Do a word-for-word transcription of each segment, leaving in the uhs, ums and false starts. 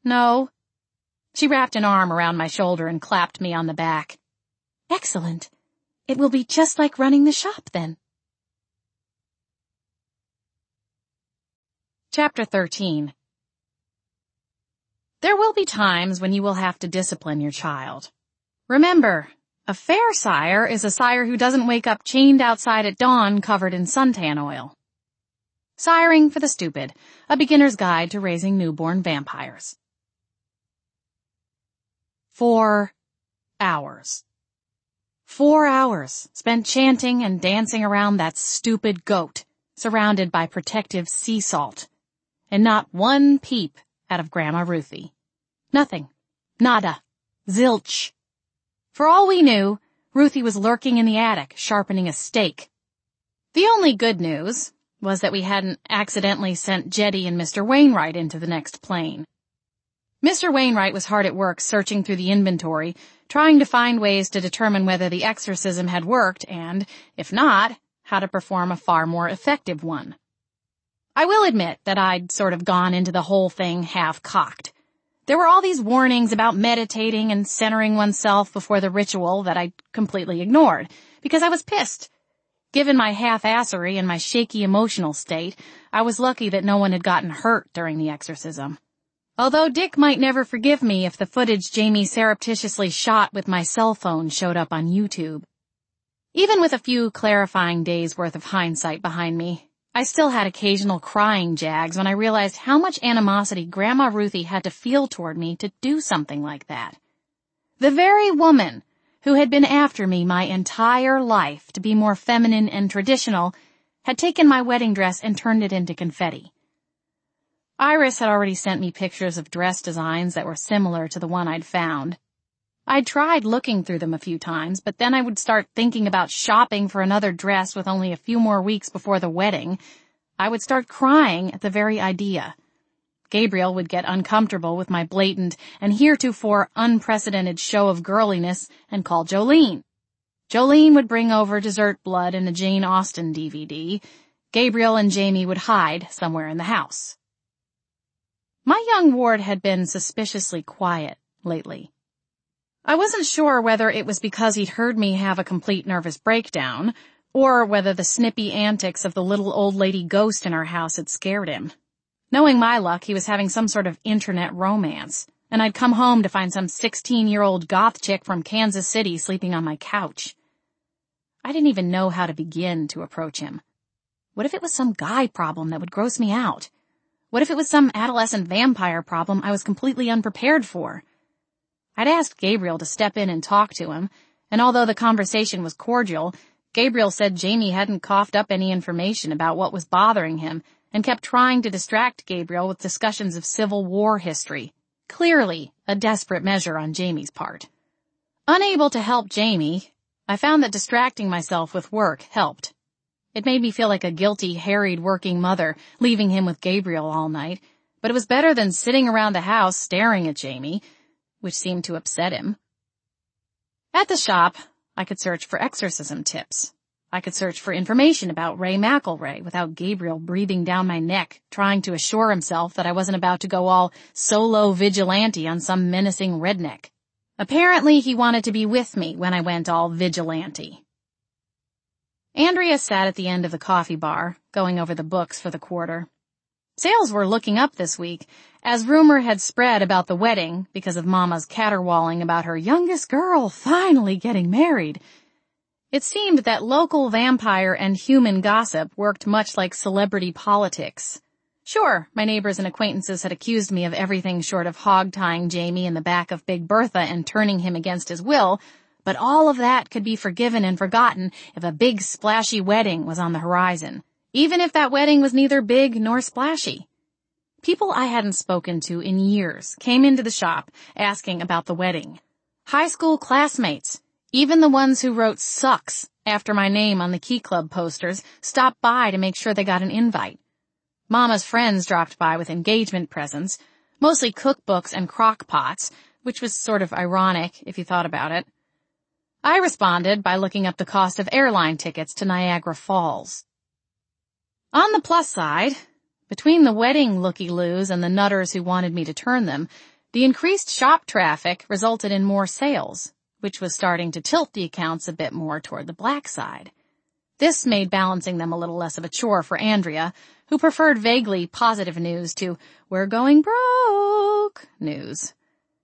No. She wrapped an arm around my shoulder and clapped me on the back. Excellent. It will be just like running the shop then. Chapter thirteen. There will be times when you will have to discipline your child. Remember, a fair sire is a sire who doesn't wake up chained outside at dawn covered in suntan oil. Siring for the Stupid, a beginner's guide to raising newborn vampires. Four hours. Four hours spent chanting and dancing around that stupid goat, surrounded by protective sea salt. And not one peep out of Grandma Ruthie. Nothing. Nada. Zilch. For all we knew, Ruthie was lurking in the attic, sharpening a stake. The only good news was that we hadn't accidentally sent Jetty and Mister Wainwright into the next plane. Mister Wainwright was hard at work searching through the inventory, trying to find ways to determine whether the exorcism had worked and, if not, how to perform a far more effective one. I will admit that I'd sort of gone into the whole thing half-cocked. There were all these warnings about meditating and centering oneself before the ritual that I completely ignored, because I was pissed. Given my half-assery and my shaky emotional state, I was lucky that no one had gotten hurt during the exorcism. Although Dick might never forgive me if the footage Jamie surreptitiously shot with my cell phone showed up on YouTube. Even with a few clarifying days' worth of hindsight behind me, I still had occasional crying jags when I realized how much animosity Grandma Ruthie had to feel toward me to do something like that. The very woman who had been after me my entire life to be more feminine and traditional had taken my wedding dress and turned it into confetti. Iris had already sent me pictures of dress designs that were similar to the one I'd found. I'd tried looking through them a few times, but then I would start thinking about shopping for another dress with only a few more weeks before the wedding. I would start crying at the very idea. Gabriel would get uncomfortable with my blatant and heretofore unprecedented show of girliness and call Jolene. Jolene would bring over Dessert Blood and a Jane Austen D V D. Gabriel and Jamie would hide somewhere in the house. My young ward had been suspiciously quiet lately. I wasn't sure whether it was because he'd heard me have a complete nervous breakdown, or whether the snippy antics of the little old lady ghost in our house had scared him. Knowing my luck, he was having some sort of internet romance, and I'd come home to find some sixteen-year-old goth chick from Kansas City sleeping on my couch. I didn't even know how to begin to approach him. What if it was some guy problem that would gross me out? What if it was some adolescent vampire problem I was completely unprepared for? I'd asked Gabriel to step in and talk to him, and although the conversation was cordial, Gabriel said Jamie hadn't coughed up any information about what was bothering him and kept trying to distract Gabriel with discussions of Civil War history. Clearly, a desperate measure on Jamie's part. Unable to help Jamie, I found that distracting myself with work helped. It made me feel like a guilty, harried working mother, leaving him with Gabriel all night, but it was better than sitting around the house staring at Jamie, which seemed to upset him. At the shop, I could search for exorcism tips. I could search for information about Ray McElray without Gabriel breathing down my neck, trying to assure himself that I wasn't about to go all solo vigilante on some menacing redneck. Apparently, he wanted to be with me when I went all vigilante. Andrea sat at the end of the coffee bar, going over the books for the quarter. Sales were looking up this week, as rumor had spread about the wedding because of Mama's caterwauling about her youngest girl finally getting married. It seemed that local vampire and human gossip worked much like celebrity politics. Sure, my neighbors and acquaintances had accused me of everything short of hog-tying Jamie in the back of Big Bertha and turning him against his will, but all of that could be forgiven and forgotten if a big splashy wedding was on the horizon, even if that wedding was neither big nor splashy. People I hadn't spoken to in years came into the shop asking about the wedding. High school classmates, even the ones who wrote sucks after my name on the Key Club posters, stopped by to make sure they got an invite. Mama's friends dropped by with engagement presents, mostly cookbooks and crock pots, which was sort of ironic if you thought about it. I responded by looking up the cost of airline tickets to Niagara Falls. On the plus side, between the wedding looky-loos and the nutters who wanted me to turn them, The increased shop traffic resulted in more sales, which was starting to tilt the accounts a bit more toward the black side. This made balancing them a little less of a chore for Andrea, who preferred vaguely positive news to "we're going broke" news.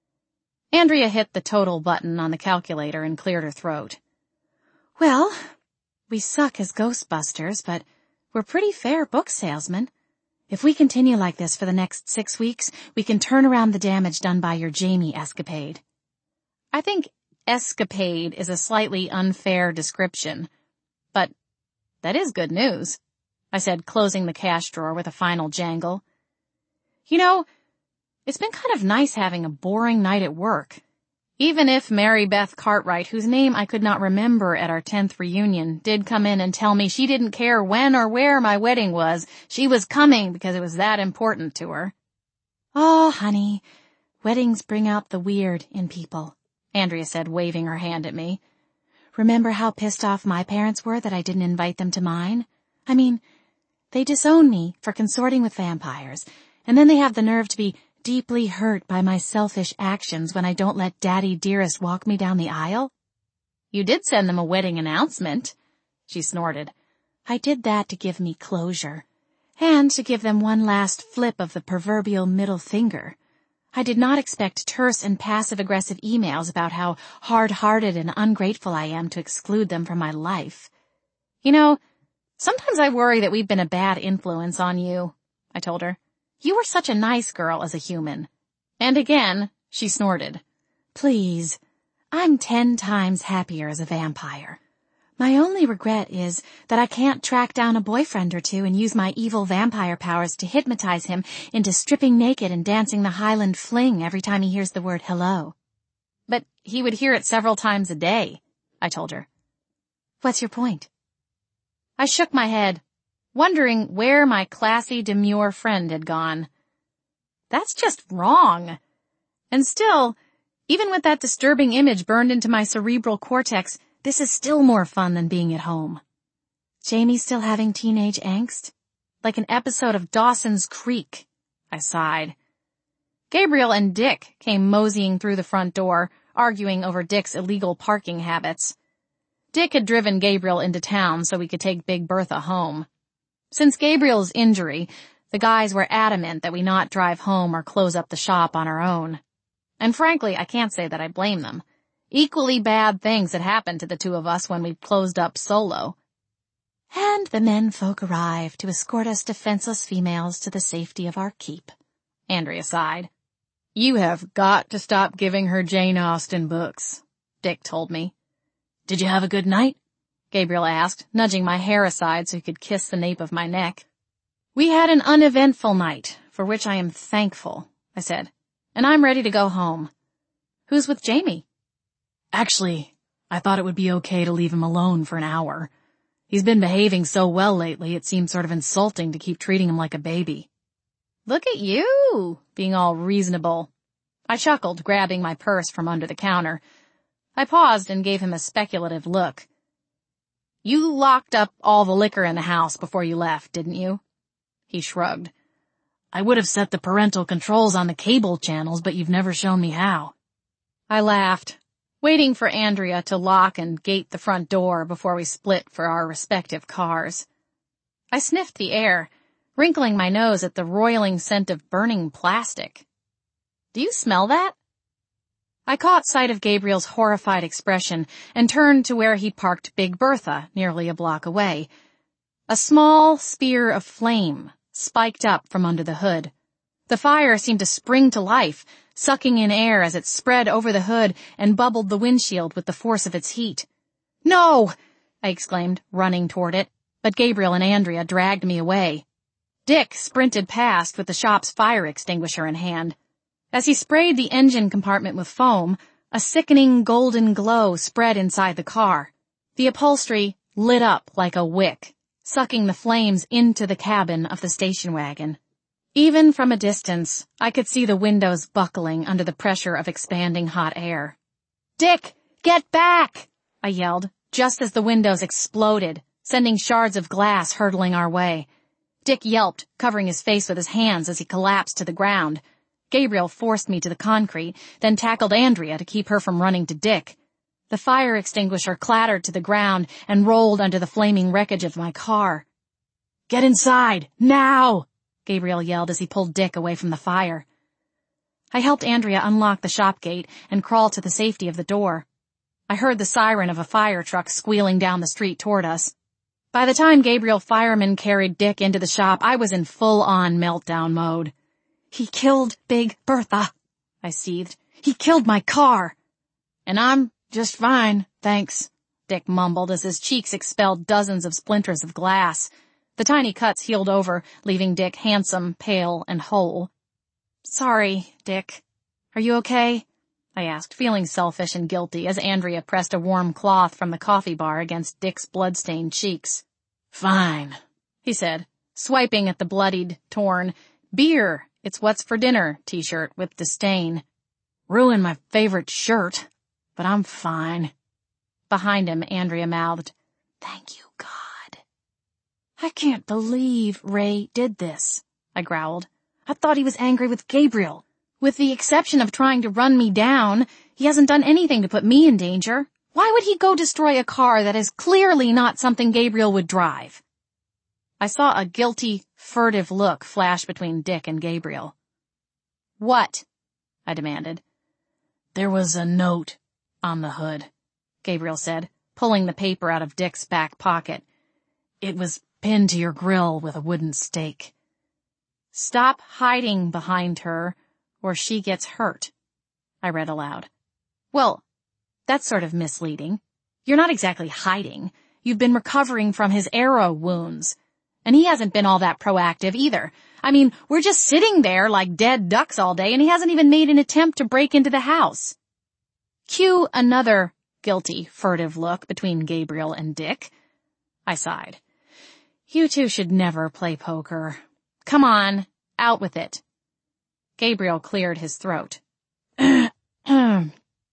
Andrea hit the total button on the calculator and cleared her throat. Well, we suck as Ghostbusters, but we're pretty fair book salesmen. If we continue like this for the next six weeks, we can turn around the damage done by your Jamie escapade. I think escapade is a slightly unfair description, but that is good news, I said, closing the cash drawer with a final jangle. You know, it's been kind of nice having a boring night at work. Even if Mary Beth Cartwright, whose name I could not remember at our tenth reunion, did come in and tell me she didn't care when or where my wedding was, she was coming because it was that important to her. Oh, honey, weddings bring out the weird in people, Andrea said, waving her hand at me. Remember how pissed off my parents were that I didn't invite them to mine? I mean, they disown me for consorting with vampires, and then they have the nerve to be deeply hurt by my selfish actions when I don't let Daddy Dearest walk me down the aisle? You did send them a wedding announcement, she snorted. I did that to give me closure, and to give them one last flip of the proverbial middle finger. I did not expect terse and passive-aggressive emails about how hard-hearted and ungrateful I am to exclude them from my life. You know, sometimes I worry that we've been a bad influence on you, I told her. You were such a nice girl as a human. And again, she snorted. Please, I'm ten times happier as a vampire. My only regret is that I can't track down a boyfriend or two and use my evil vampire powers to hypnotize him into stripping naked and dancing the Highland fling every time he hears the word hello. But he would hear it several times a day, I told her. What's your point? I shook my head, wondering where my classy, demure friend had gone. That's just wrong. And still, even with that disturbing image burned into my cerebral cortex, this is still more fun than being at home. Jamie's still having teenage angst? Like an episode of Dawson's Creek, I sighed. Gabriel and Dick came moseying through the front door, arguing over Dick's illegal parking habits. Dick had driven Gabriel into town so we could take Big Bertha home. Since Gabriel's injury, the guys were adamant that we not drive home or close up the shop on our own. And frankly, I can't say that I blame them. Equally bad things had happened to the two of us when we closed up solo. And the men folk arrived to escort us defenseless females to the safety of our keep, Andrea sighed. You have got to stop giving her Jane Austen books, Dick told me. Did you have a good night? Gabriel asked, nudging my hair aside so he could kiss the nape of my neck. We had an uneventful night, for which I am thankful, I said, and I'm ready to go home. Who's with Jamie? Actually, I thought it would be okay to leave him alone for an hour. He's been behaving so well lately, it seems sort of insulting to keep treating him like a baby. Look at you, being all reasonable. I chuckled, grabbing my purse from under the counter. I paused and gave him a speculative look. You locked up all the liquor in the house before you left, didn't you? He shrugged. I would have set the parental controls on the cable channels, but you've never shown me how. I laughed, waiting for Andrea to lock and gate the front door before we split for our respective cars. I sniffed the air, wrinkling my nose at the roiling scent of burning plastic. Do you smell that? I caught sight of Gabriel's horrified expression and turned to where he parked Big Bertha, nearly a block away. A small spear of flame spiked up from under the hood. The fire seemed to spring to life, sucking in air as it spread over the hood and bubbled the windshield with the force of its heat. No! I exclaimed, running toward it, but Gabriel and Andrea dragged me away. Dick sprinted past with the shop's fire extinguisher in hand. As he sprayed the engine compartment with foam, a sickening golden glow spread inside the car. The upholstery lit up like a wick, sucking the flames into the cabin of the station wagon. Even from a distance, I could see the windows buckling under the pressure of expanding hot air. Dick, get back! I yelled, just as the windows exploded, sending shards of glass hurtling our way. Dick yelped, covering his face with his hands as he collapsed to the ground. Gabriel forced me to the concrete, then tackled Andrea to keep her from running to Dick. The fire extinguisher clattered to the ground and rolled under the flaming wreckage of my car. "Get inside, now!" Gabriel yelled as he pulled Dick away from the fire. I helped Andrea unlock the shop gate and crawl to the safety of the door. I heard the siren of a fire truck squealing down the street toward us. By the time Gabriel fireman carried Dick into the shop, I was in full-on meltdown mode. "He killed Big Bertha," I seethed. "He killed my car." "And I'm just fine, thanks," Dick mumbled as his cheeks expelled dozens of splinters of glass. The tiny cuts healed over, leaving Dick handsome, pale, and whole. "Sorry, Dick. Are you okay?" I asked, feeling selfish and guilty as Andrea pressed a warm cloth from the coffee bar against Dick's blood-stained cheeks. "Fine," he said, swiping at the bloodied, torn, "Beer, it's what's for dinner" t-shirt with disdain. "Ruined my favorite shirt, but I'm fine." Behind him, Andrea mouthed, "Thank you, God." "I can't believe Ray did this," I growled. "I thought he was angry with Gabriel. With the exception of trying to run me down, he hasn't done anything to put me in danger. Why would he go destroy a car that is clearly not something Gabriel would drive?" I saw a guilty, furtive look flash between Dick and Gabriel. "What?" I demanded. "There was a note on the hood," Gabriel said, pulling the paper out of Dick's back pocket. "It was pinned to your grill with a wooden stake." "Stop hiding behind her, or she gets hurt," I read aloud. "Well, that's sort of misleading. You're not exactly hiding. You've been recovering from his arrow wounds. And he hasn't been all that proactive either. I mean, we're just sitting there like dead ducks all day, and he hasn't even made an attempt to break into the house." Cue another guilty, furtive look between Gabriel and Dick. I sighed. "You two should never play poker. Come on, out with it." Gabriel cleared his throat. "The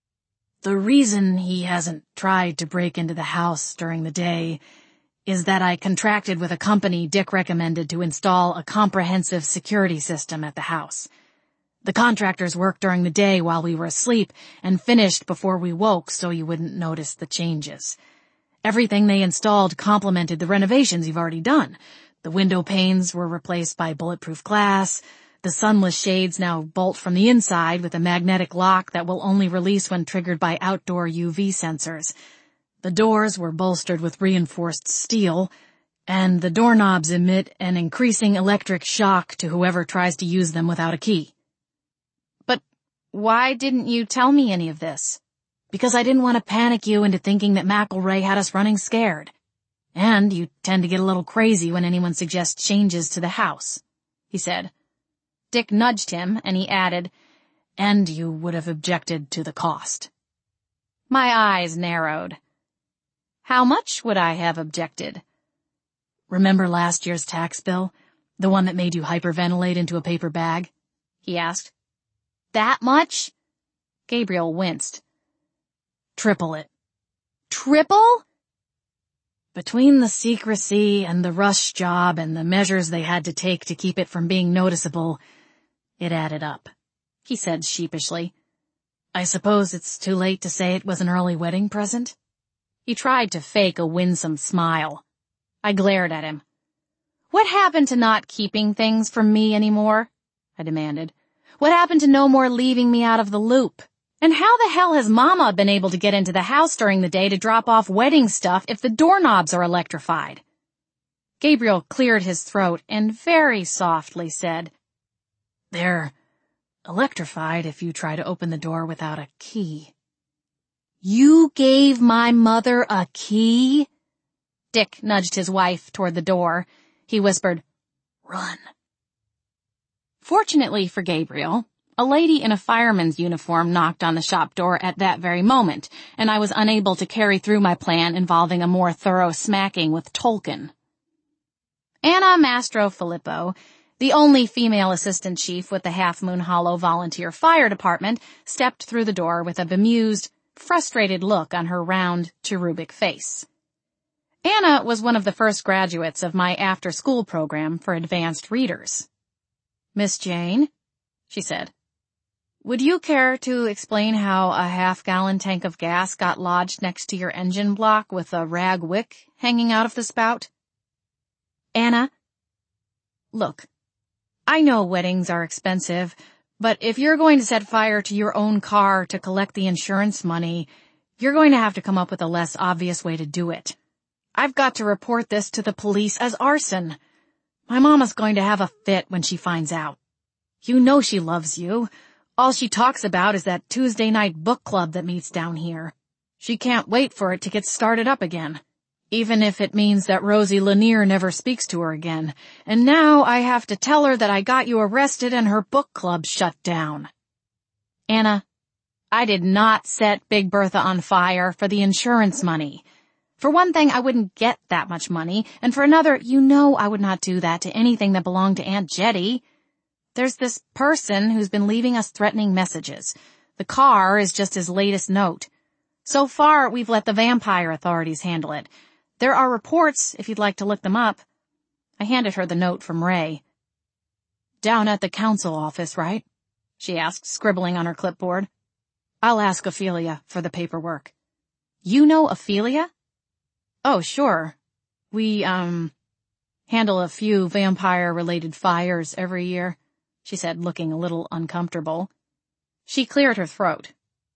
reason he hasn't tried to break into the house during the day is that I contracted with a company Dick recommended to install a comprehensive security system at the house. The contractors worked during the day while we were asleep and finished before we woke so you wouldn't notice the changes. Everything they installed complemented the renovations you've already done. The window panes were replaced by bulletproof glass. The sunless shades now bolt from the inside with a magnetic lock that will only release when triggered by outdoor U V sensors. The doors were bolstered with reinforced steel, and the doorknobs emit an increasing electric shock to whoever tries to use them without a key." "But why didn't you tell me any of this?" "Because I didn't want to panic you into thinking that McElroy had us running scared. And you tend to get a little crazy when anyone suggests changes to the house," he said. Dick nudged him, and he added, "And you would have objected to the cost." My eyes narrowed. "How much would I have objected?" "Remember last year's tax bill? The one that made you hyperventilate into a paper bag?" he asked. "That much?" Gabriel winced. "Triple it." "Triple?" "Between the secrecy and the rush job and the measures they had to take to keep it from being noticeable, it added up," he said sheepishly. "I suppose it's too late to say it was an early wedding present?" He tried to fake a winsome smile. I glared at him. "What happened to not keeping things from me anymore?" I demanded. "What happened to no more leaving me out of the loop? And how the hell has Mama been able to get into the house during the day to drop off wedding stuff if the doorknobs are electrified?" Gabriel cleared his throat and very softly said, "They're electrified if you try to open the door without a key." "You gave my mother a key?" Dick nudged his wife toward the door. He whispered, "Run." Fortunately for Gabriel, a lady in a fireman's uniform knocked on the shop door at that very moment, and I was unable to carry through my plan involving a more thorough smacking with Tolkien. Anna Mastro Filippo, the only female assistant chief with the Half Moon Hollow Volunteer Fire Department, stepped through the door with a bemused, frustrated look on her round, cherubic face. Anna was one of the first graduates of my after-school program for advanced readers. "Miss Jane?" she said. Would you care to explain how a half-gallon tank of gas got lodged next to your engine block with a rag wick hanging out of the spout? Anna, look, I know weddings are expensive, but if you're going to set fire to your own car to collect the insurance money, you're going to have to come up with a less obvious way to do it. I've got to report this to the police as arson. My mama's going to have a fit when she finds out. You know she loves you. All she talks about is that Tuesday night book club that meets down here. She can't wait for it to get started up again, even if it means that Rosie Lanier never speaks to her again. And now I have to tell her that I got you arrested and her book club shut down. Anna, I did not set Big Bertha on fire for the insurance money. For one thing, I wouldn't get that much money, and for another, you know I would not do that to anything that belonged to Aunt Jetty. There's this person who's been leaving us threatening messages. The car is just his latest note. So far, we've let the vampire authorities handle it. There are reports, if you'd like to look them up. I handed her the note from Ray. Down at the council office, right? She asked, scribbling on her clipboard. I'll ask Ophelia for the paperwork. You know Ophelia? Oh, sure. We, um, handle a few vampire-related fires every year, she said, looking a little uncomfortable. She cleared her throat.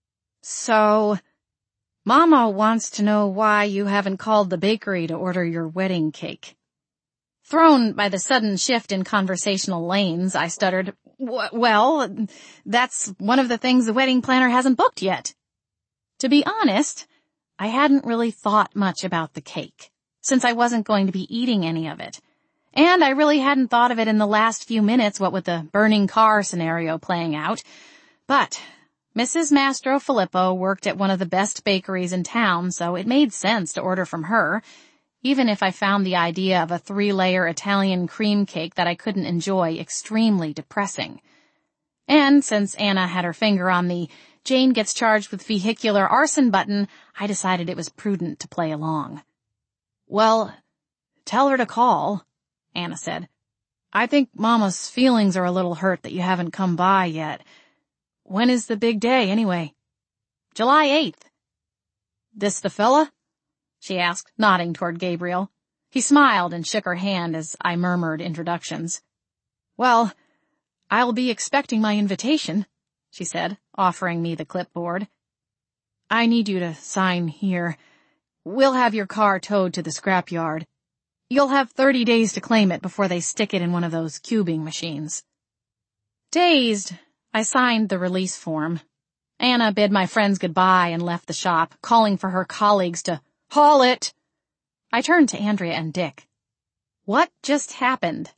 So, Mama wants to know why you haven't called the bakery to order your wedding cake. Thrown by the sudden shift in conversational lanes, I stuttered, well, that's one of the things the wedding planner hasn't booked yet. To be honest, I hadn't really thought much about the cake, since I wasn't going to be eating any of it. And I really hadn't thought of it in the last few minutes, what with the burning car scenario playing out. But Missus Mastro Filippo worked at one of the best bakeries in town, so it made sense to order from her, even if I found the idea of a three-layer Italian cream cake that I couldn't enjoy extremely depressing. And since Anna had her finger on the Jane gets charged with vehicular arson button, I decided it was prudent to play along. Well, tell her to call, Anna said. I think Mama's feelings are a little hurt that you haven't come by yet. When is the big day, anyway? July eighth. This the fella? She asked, nodding toward Gabriel. He smiled and shook her hand as I murmured introductions. Well, I'll be expecting my invitation, she said, offering me the clipboard. I need you to sign here. We'll have your car towed to the scrapyard. You'll have thirty days to claim it before they stick it in one of those cubing machines. Dazed, I signed the release form. Anna bid my friends goodbye and left the shop, calling for her colleagues to haul it. I turned to Andrea and Dick. What just happened?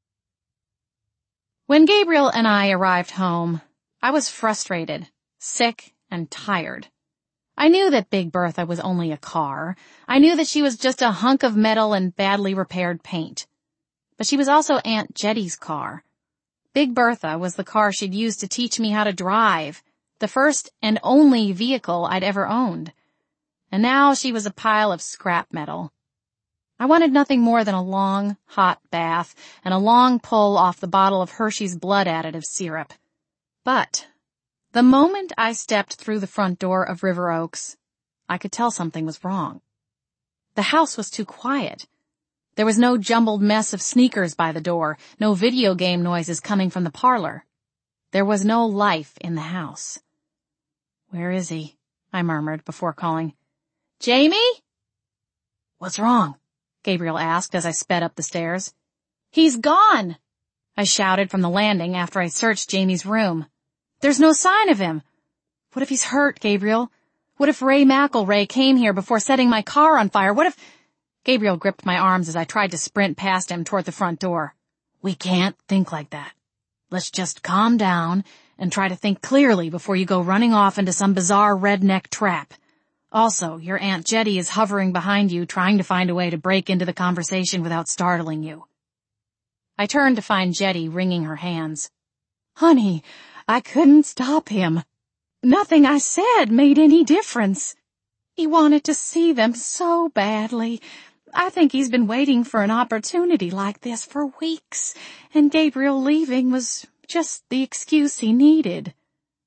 When Gabriel and I arrived home, I was frustrated, sick, and tired. I knew that Big Bertha was only a car. I knew that she was just a hunk of metal and badly repaired paint. But she was also Aunt Jetty's car. Big Bertha was the car she'd used to teach me how to drive, the first and only vehicle I'd ever owned. And now she was a pile of scrap metal. I wanted nothing more than a long, hot bath and a long pull off the bottle of Hershey's blood additive syrup. But the moment I stepped through the front door of River Oaks, I could tell something was wrong. The house was too quiet. There was no jumbled mess of sneakers by the door, no video game noises coming from the parlor. There was no life in the house. Where is he? I murmured before calling. Jamie? What's wrong? Gabriel asked as I sped up the stairs. He's gone, I shouted from the landing after I searched Jamie's room. There's no sign of him. What if he's hurt, Gabriel? What if Ray McElray came here before setting my car on fire? What if... Gabriel gripped my arms as I tried to sprint past him toward the front door. We can't think like that. Let's just calm down and try to think clearly before you go running off into some bizarre redneck trap. Also, your Aunt Jetty is hovering behind you, trying to find a way to break into the conversation without startling you. I turned to find Jetty wringing her hands. Honey, I couldn't stop him. Nothing I said made any difference. He wanted to see them so badly. I think he's been waiting for an opportunity like this for weeks, and Gabriel leaving was just the excuse he needed.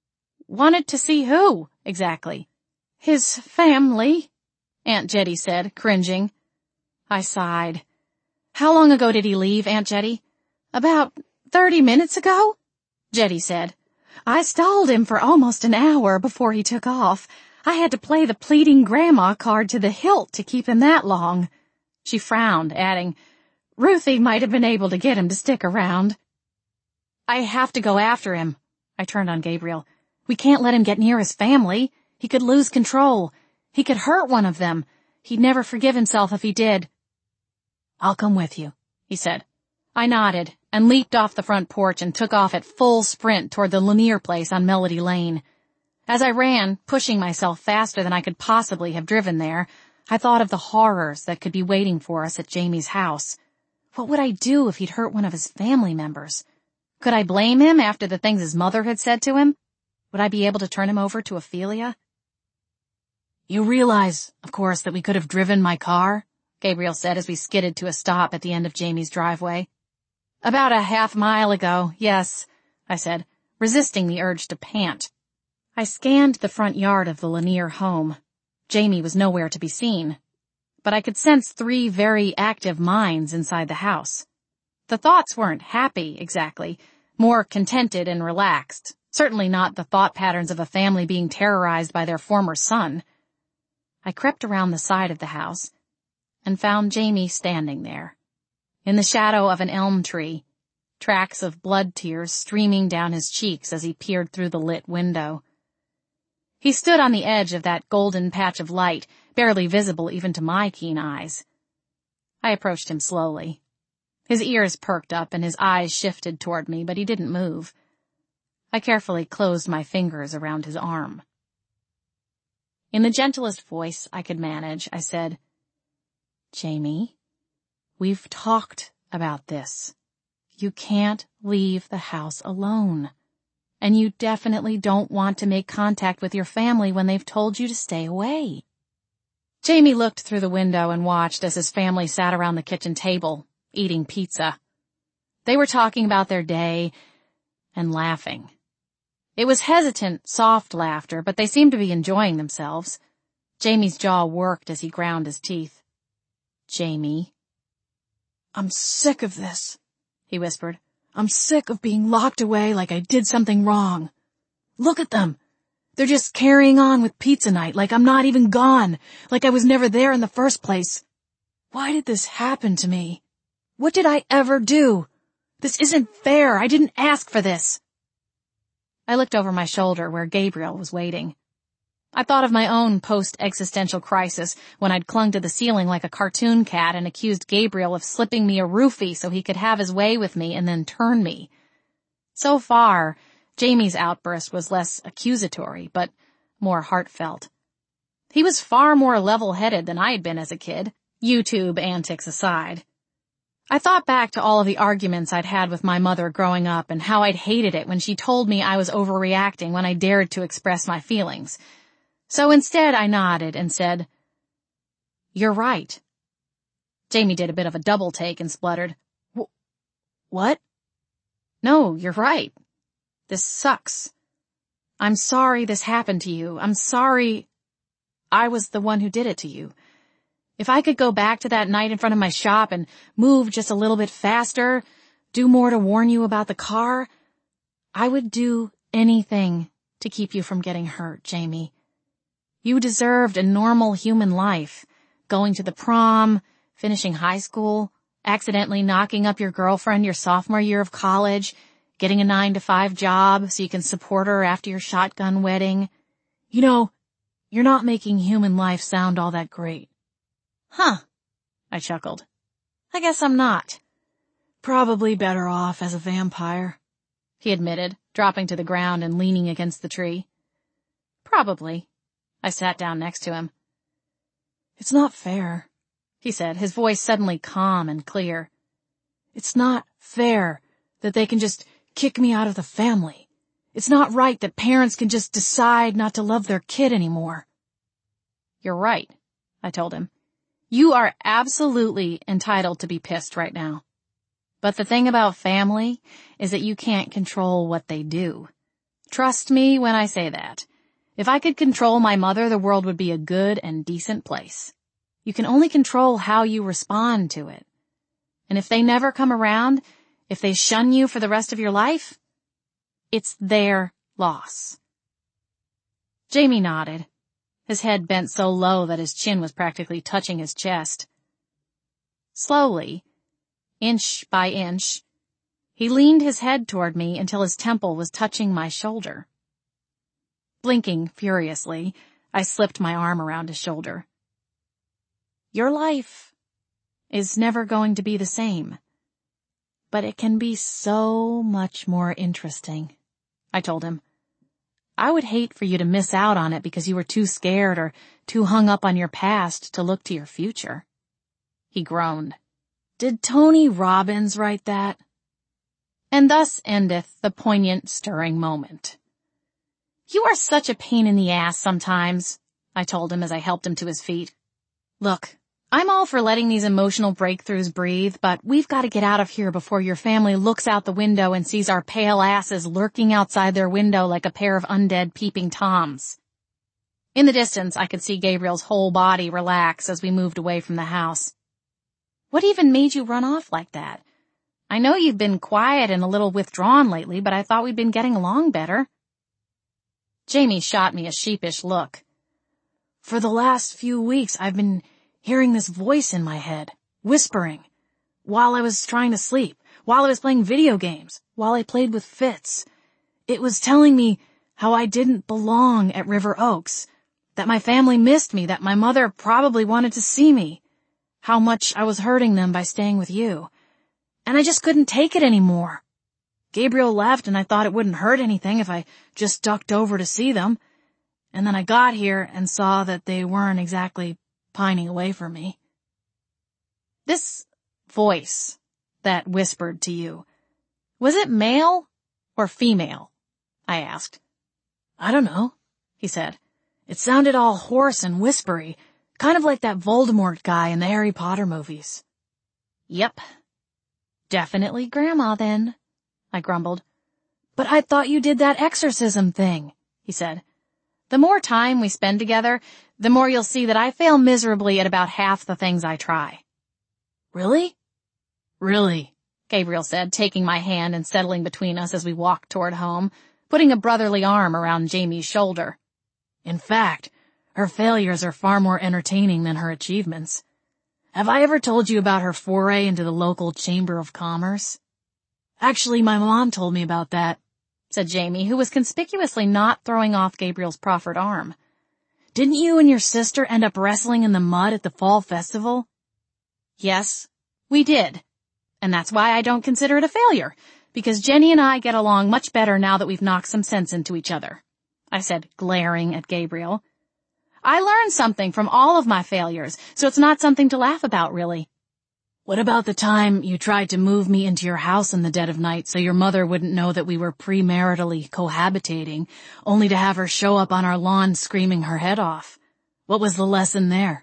Wanted to see who, exactly? His family, Aunt Jetty said, cringing. I sighed. How long ago did he leave, Aunt Jetty? About thirty minutes ago, Jetty said. I stalled him for almost an hour before he took off. I had to play the pleading grandma card to the hilt to keep him that long. She frowned, adding, Ruthie might have been able to get him to stick around. I have to go after him. I turned on Gabriel. We can't let him get near his family. He could lose control. He could hurt one of them. He'd never forgive himself if he did. I'll come with you, he said. I nodded and leaped off the front porch and took off at full sprint toward the Lanier place on Melody Lane. As I ran, pushing myself faster than I could possibly have driven there, I thought of the horrors that could be waiting for us at Jamie's house. What would I do if he'd hurt one of his family members? Could I blame him after the things his mother had said to him? Would I be able to turn him over to Ophelia? You realize, of course, that we could have driven my car? Gabriel said as we skidded to a stop at the end of Jamie's driveway. About a half mile ago, yes, I said, resisting the urge to pant. I scanned the front yard of the Lanier home. Jamie was nowhere to be seen, but I could sense three very active minds inside the house. The thoughts weren't happy, exactly, more contented and relaxed, certainly not the thought patterns of a family being terrorized by their former son. I crept around the side of the house and found Jamie standing there, in the shadow of an elm tree, tracks of blood tears streaming down his cheeks as he peered through the lit window. He stood on the edge of that golden patch of light, barely visible even to my keen eyes. I approached him slowly. His ears perked up and his eyes shifted toward me, but he didn't move. I carefully closed my fingers around his arm. In the gentlest voice I could manage, I said, Jamie, we've talked about this. You can't leave the house alone. And you definitely don't want to make contact with your family when they've told you to stay away. Jamie looked through the window and watched as his family sat around the kitchen table, eating pizza. They were talking about their day and laughing. It was hesitant, soft laughter, but they seemed to be enjoying themselves. Jamie's jaw worked as he ground his teeth. Jamie. I'm sick of this, he whispered. I'm sick of being locked away like I did something wrong. Look at them. They're just carrying on with pizza night like I'm not even gone, like I was never there in the first place. Why did this happen to me? What did I ever do? This isn't fair. I didn't ask for this. I looked over my shoulder where Gabriel was waiting. I thought of my own post-existential crisis when I'd clung to the ceiling like a cartoon cat and accused Gabriel of slipping me a roofie so he could have his way with me and then turn me. So far, Jamie's outburst was less accusatory, but more heartfelt. He was far more level-headed than I had been as a kid, YouTube antics aside. I thought back to all of the arguments I'd had with my mother growing up and how I'd hated it when she told me I was overreacting when I dared to express my feelings. So instead I nodded and said, You're right. Jamie did a bit of a double take and spluttered, What? No, you're right. This sucks. I'm sorry this happened to you. I'm sorry I was the one who did it to you. If I could go back to that night in front of my shop and move just a little bit faster, do more to warn you about the car, I would do anything to keep you from getting hurt, Jamie. You deserved a normal human life, going to the prom, finishing high school, accidentally knocking up your girlfriend your sophomore year of college, getting a nine to five job so you can support her after your shotgun wedding. You know, you're not making human life sound all that great. Huh, I chuckled. I guess I'm not. Probably better off as a vampire, he admitted, dropping to the ground and leaning against the tree. Probably. I sat down next to him. It's not fair, he said, his voice suddenly calm and clear. It's not fair that they can just kick me out of the family. It's not right that parents can just decide not to love their kid anymore. You're right, I told him. You are absolutely entitled to be pissed right now. But the thing about family is that you can't control what they do. Trust me when I say that. If I could control my mother, the world would be a good and decent place. You can only control how you respond to it. And if they never come around, if they shun you for the rest of your life, it's their loss. Jamie nodded, his head bent so low that his chin was practically touching his chest. Slowly, inch by inch, he leaned his head toward me until his temple was touching my shoulder. Blinking furiously, I slipped my arm around his shoulder. Your life is never going to be the same, but it can be so much more interesting, I told him. I would hate for you to miss out on it because you were too scared or too hung up on your past to look to your future. He groaned. Did Tony Robbins write that? And thus endeth the poignant, stirring moment. You are such a pain in the ass sometimes, I told him as I helped him to his feet. Look, I'm all for letting these emotional breakthroughs breathe, but we've got to get out of here before your family looks out the window and sees our pale asses lurking outside their window like a pair of undead peeping toms. In the distance, I could see Gabriel's whole body relax as we moved away from the house. What even made you run off like that? I know you've been quiet and a little withdrawn lately, but I thought we'd been getting along better. Jamie shot me a sheepish look. For the last few weeks, I've been hearing this voice in my head, whispering, while I was trying to sleep, while I was playing video games, while I played with Fitz. It was telling me how I didn't belong at River Oaks, that my family missed me, that my mother probably wanted to see me, how much I was hurting them by staying with you. And I just couldn't take it anymore. Gabriel left and I thought it wouldn't hurt anything if I just ducked over to see them. And then I got here and saw that they weren't exactly pining away for me. This voice that whispered to you, was it male or female? I asked. I don't know, he said. It sounded all hoarse and whispery, kind of like that Voldemort guy in the Harry Potter movies. Yep. Definitely Grandma then, I grumbled. But I thought you did that exorcism thing, he said. The more time we spend together, the more you'll see that I fail miserably at about half the things I try. Really? Really, Gabriel said, taking my hand and settling between us as we walked toward home, putting a brotherly arm around Jamie's shoulder. In fact, her failures are far more entertaining than her achievements. Have I ever told you about her foray into the local Chamber of Commerce? Actually, my mom told me about that, said Jamie, who was conspicuously not throwing off Gabriel's proffered arm. Didn't you and your sister end up wrestling in the mud at the fall festival? Yes, we did. And that's why I don't consider it a failure, because Jenny and I get along much better now that we've knocked some sense into each other, I said, glaring at Gabriel. I learned something from all of my failures, so it's not something to laugh about, really. What about the time you tried to move me into your house in the dead of night so your mother wouldn't know that we were premaritally cohabitating, only to have her show up on our lawn screaming her head off? What was the lesson there?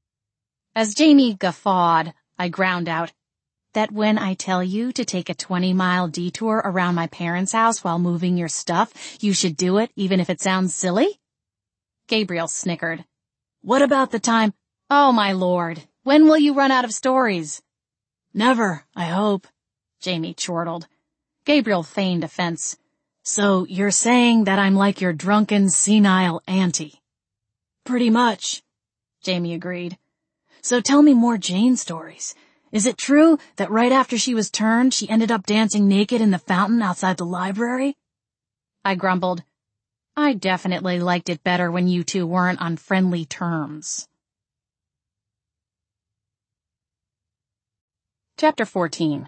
As Jamie guffawed, I ground out, that when I tell you to take a twenty-mile detour around my parents' house while moving your stuff, you should do it even if it sounds silly? Gabriel snickered. What about the time? Oh, my lord, when will you run out of stories? Never, I hope, Jamie chortled. Gabriel feigned offense. So you're saying that I'm like your drunken, senile auntie? Pretty much, Jamie agreed. So tell me more Jane stories. Is it true that right after she was turned, she ended up dancing naked in the fountain outside the library? I grumbled. I definitely liked it better when you two weren't on friendly terms. Chapter fourteen.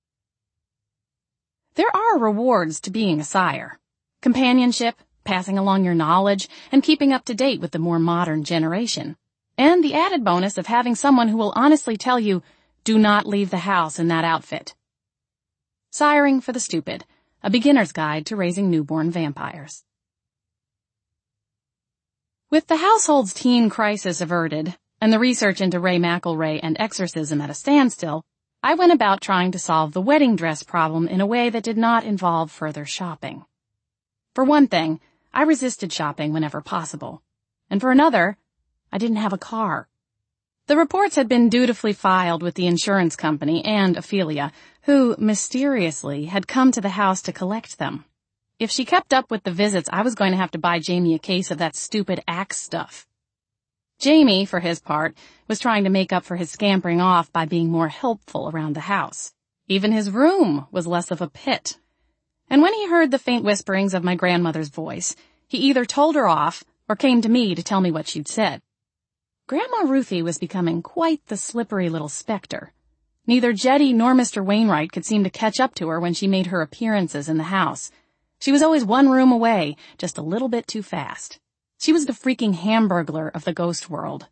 There are rewards to being a sire. Companionship, passing along your knowledge, and keeping up to date with the more modern generation. And the added bonus of having someone who will honestly tell you, do not leave the house in that outfit. Siring for the Stupid, a beginner's guide to raising newborn vampires. With the household's teen crisis averted, and the research into Ray McElray and exorcism at a standstill, I went about trying to solve the wedding dress problem in a way that did not involve further shopping. For one thing, I resisted shopping whenever possible. And for another, I didn't have a car. The reports had been dutifully filed with the insurance company and Ophelia, who, mysteriously, had come to the house to collect them. If she kept up with the visits, I was going to have to buy Jamie a case of that stupid Axe stuff. Jamie, for his part, was trying to make up for his scampering off by being more helpful around the house. Even his room was less of a pit. And when he heard the faint whisperings of my grandmother's voice, he either told her off or came to me to tell me what she'd said. Grandma Ruthie was becoming quite the slippery little specter. Neither Jetty nor Mister Wainwright could seem to catch up to her when she made her appearances in the house. She was always one room away, just a little bit too fast. She was the freaking Hamburglar of the ghost world.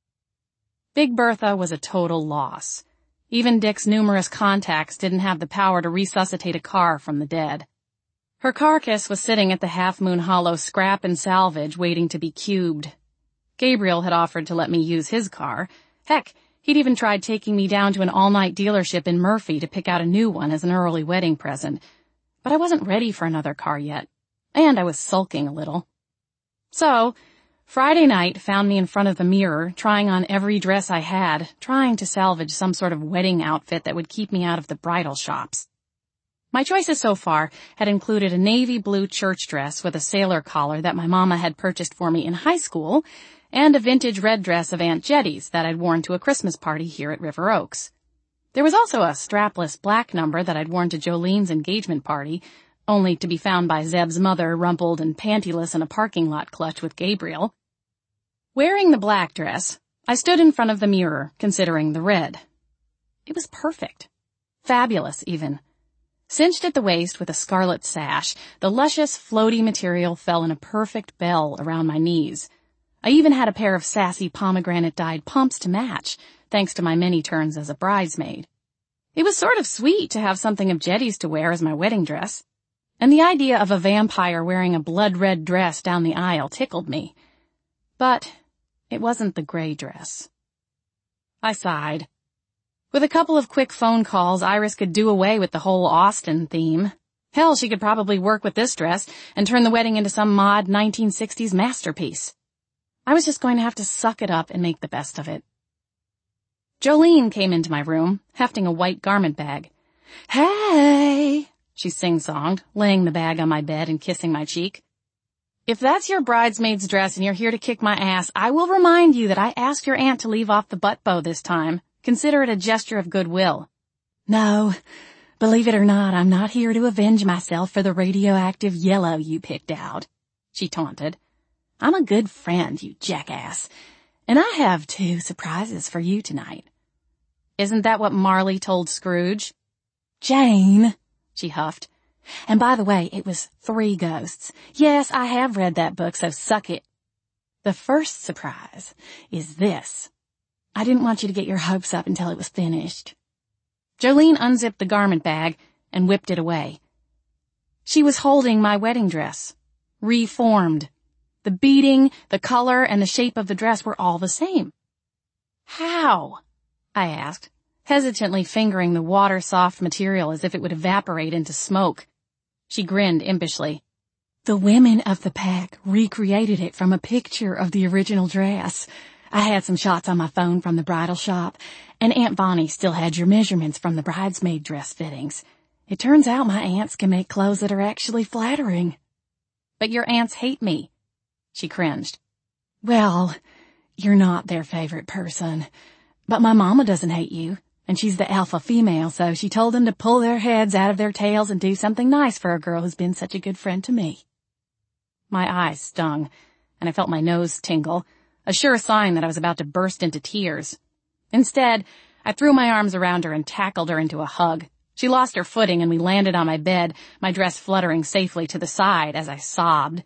Big Bertha was a total loss. Even Dick's numerous contacts didn't have the power to resuscitate a car from the dead. Her carcass was sitting at the Half Moon Hollow scrap and salvage waiting to be cubed. Gabriel had offered to let me use his car. Heck, he'd even tried taking me down to an all-night dealership in Murphy to pick out a new one as an early wedding present. But I wasn't ready for another car yet, and I was sulking a little. So, Friday night found me in front of the mirror, trying on every dress I had, trying to salvage some sort of wedding outfit that would keep me out of the bridal shops. My choices so far had included a navy blue church dress with a sailor collar that my mama had purchased for me in high school, and a vintage red dress of Aunt Jetty's that I'd worn to a Christmas party here at River Oaks. There was also a strapless black number that I'd worn to Jolene's engagement party, only to be found by Zeb's mother rumpled and pantyless in a parking lot clutch with Gabriel. Wearing the black dress, I stood in front of the mirror, considering the red. It was perfect. Fabulous, even. Cinched at the waist with a scarlet sash, the luscious, floaty material fell in a perfect bell around my knees. I even had a pair of sassy pomegranate-dyed pumps to match, thanks to my many turns as a bridesmaid. It was sort of sweet to have something of Jetty's to wear as my wedding dress, and the idea of a vampire wearing a blood-red dress down the aisle tickled me. But it wasn't the gray dress. I sighed. With a couple of quick phone calls, Iris could do away with the whole Austin theme. Hell, she could probably work with this dress and turn the wedding into some mod nineteen sixties masterpiece. I was just going to have to suck it up and make the best of it. Jolene came into my room, hefting a white garment bag. "Hey," she sing-songed, laying the bag on my bed and kissing my cheek. "If that's your bridesmaid's dress and you're here to kick my ass, I will remind you that I asked your aunt to leave off the butt bow this time. Consider it a gesture of goodwill." "No, believe it or not, I'm not here to avenge myself for the radioactive yellow you picked out," she taunted. "I'm a good friend, you jackass, and I have two surprises for you tonight." "Isn't that what Marley told Scrooge?" "Jane," she huffed. "And by the way, it was three ghosts. Yes, I have read that book, so suck it. The first surprise is this. I didn't want you to get your hopes up until it was finished." Jolene unzipped the garment bag and whipped it away. She was holding my wedding dress, reformed. The beading, the color, and the shape of the dress were all the same. "How?" I asked, hesitantly fingering the water-soft material as if it would evaporate into smoke. She grinned impishly. "The women of the pack recreated it from a picture of the original dress. I had some shots on my phone from the bridal shop, and Aunt Bonnie still had your measurements from the bridesmaid dress fittings. It turns out my aunts can make clothes that are actually flattering." "But your aunts hate me." She cringed. "Well, you're not their favorite person. But my mama doesn't hate you, and she's the alpha female, so she told them to pull their heads out of their tails and do something nice for a girl who's been such a good friend to me." My eyes stung, and I felt my nose tingle, a sure sign that I was about to burst into tears. Instead, I threw my arms around her and tackled her into a hug. She lost her footing, and we landed on my bed, my dress fluttering safely to the side as I sobbed.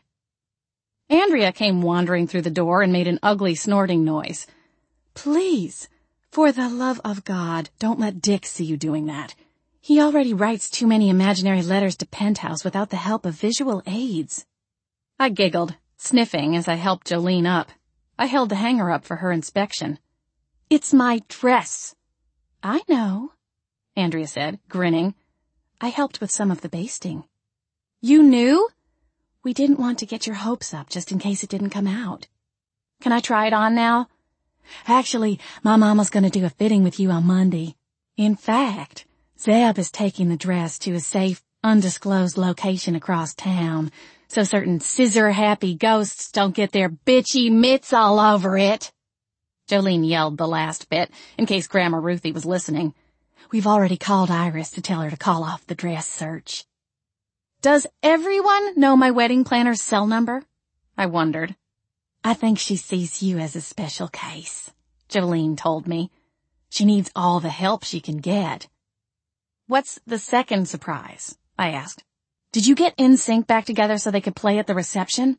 Andrea came wandering through the door and made an ugly snorting noise. "Please, for the love of God, don't let Dick see you doing that. He already writes too many imaginary letters to Penthouse without the help of visual aids." I giggled, sniffing as I helped Jolene up. I held the hanger up for her inspection. "It's my dress." "I know," Andrea said, grinning. "I helped with some of the basting." "You knew?" We didn't want to get your hopes up just in case it didn't come out. Can I try it on now? Actually, my mama's going to do a fitting with you on Monday. In fact, Zeb is taking the dress to a safe, undisclosed location across town, so certain scissor-happy ghosts don't get their bitchy mitts all over it. Jolene yelled the last bit, in case Grandma Ruthie was listening. We've already called Iris to tell her to call off the dress search. Does everyone know my wedding planner's cell number? I wondered. I think she sees you as a special case, Jolene told me. She needs all the help she can get. What's the second surprise? I asked. Did you get N Sync back together so they could play at the reception?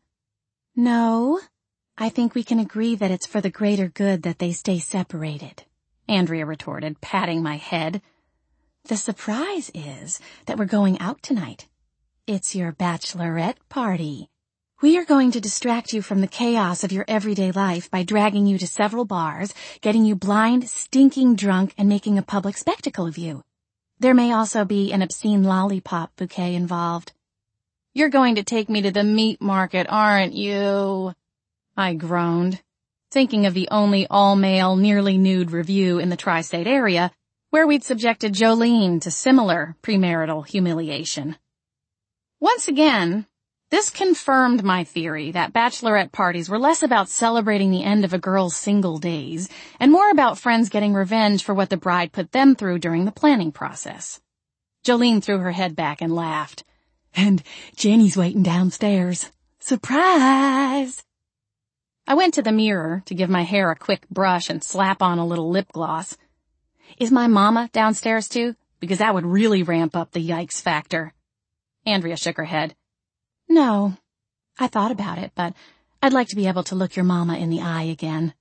No. I think we can agree that it's for the greater good that they stay separated, Andrea retorted, patting my head. The surprise is that we're going out tonight. It's your bachelorette party. We are going to distract you from the chaos of your everyday life by dragging you to several bars, getting you blind, stinking drunk, and making a public spectacle of you. There may also be an obscene lollipop bouquet involved. You're going to take me to the meat market, aren't you? I groaned, thinking of the only all-male, nearly nude review in the tri-state area, where we'd subjected Jolene to similar premarital humiliation. Once again, this confirmed my theory that bachelorette parties were less about celebrating the end of a girl's single days and more about friends getting revenge for what the bride put them through during the planning process. Jolene threw her head back and laughed. And Jenny's waiting downstairs. Surprise! I went to the mirror to give my hair a quick brush and slap on a little lip gloss. Is my mama downstairs too? Because that would really ramp up the yikes factor. Andrea shook her head. No, I thought about it, but I'd like to be able to look your mama in the eye again.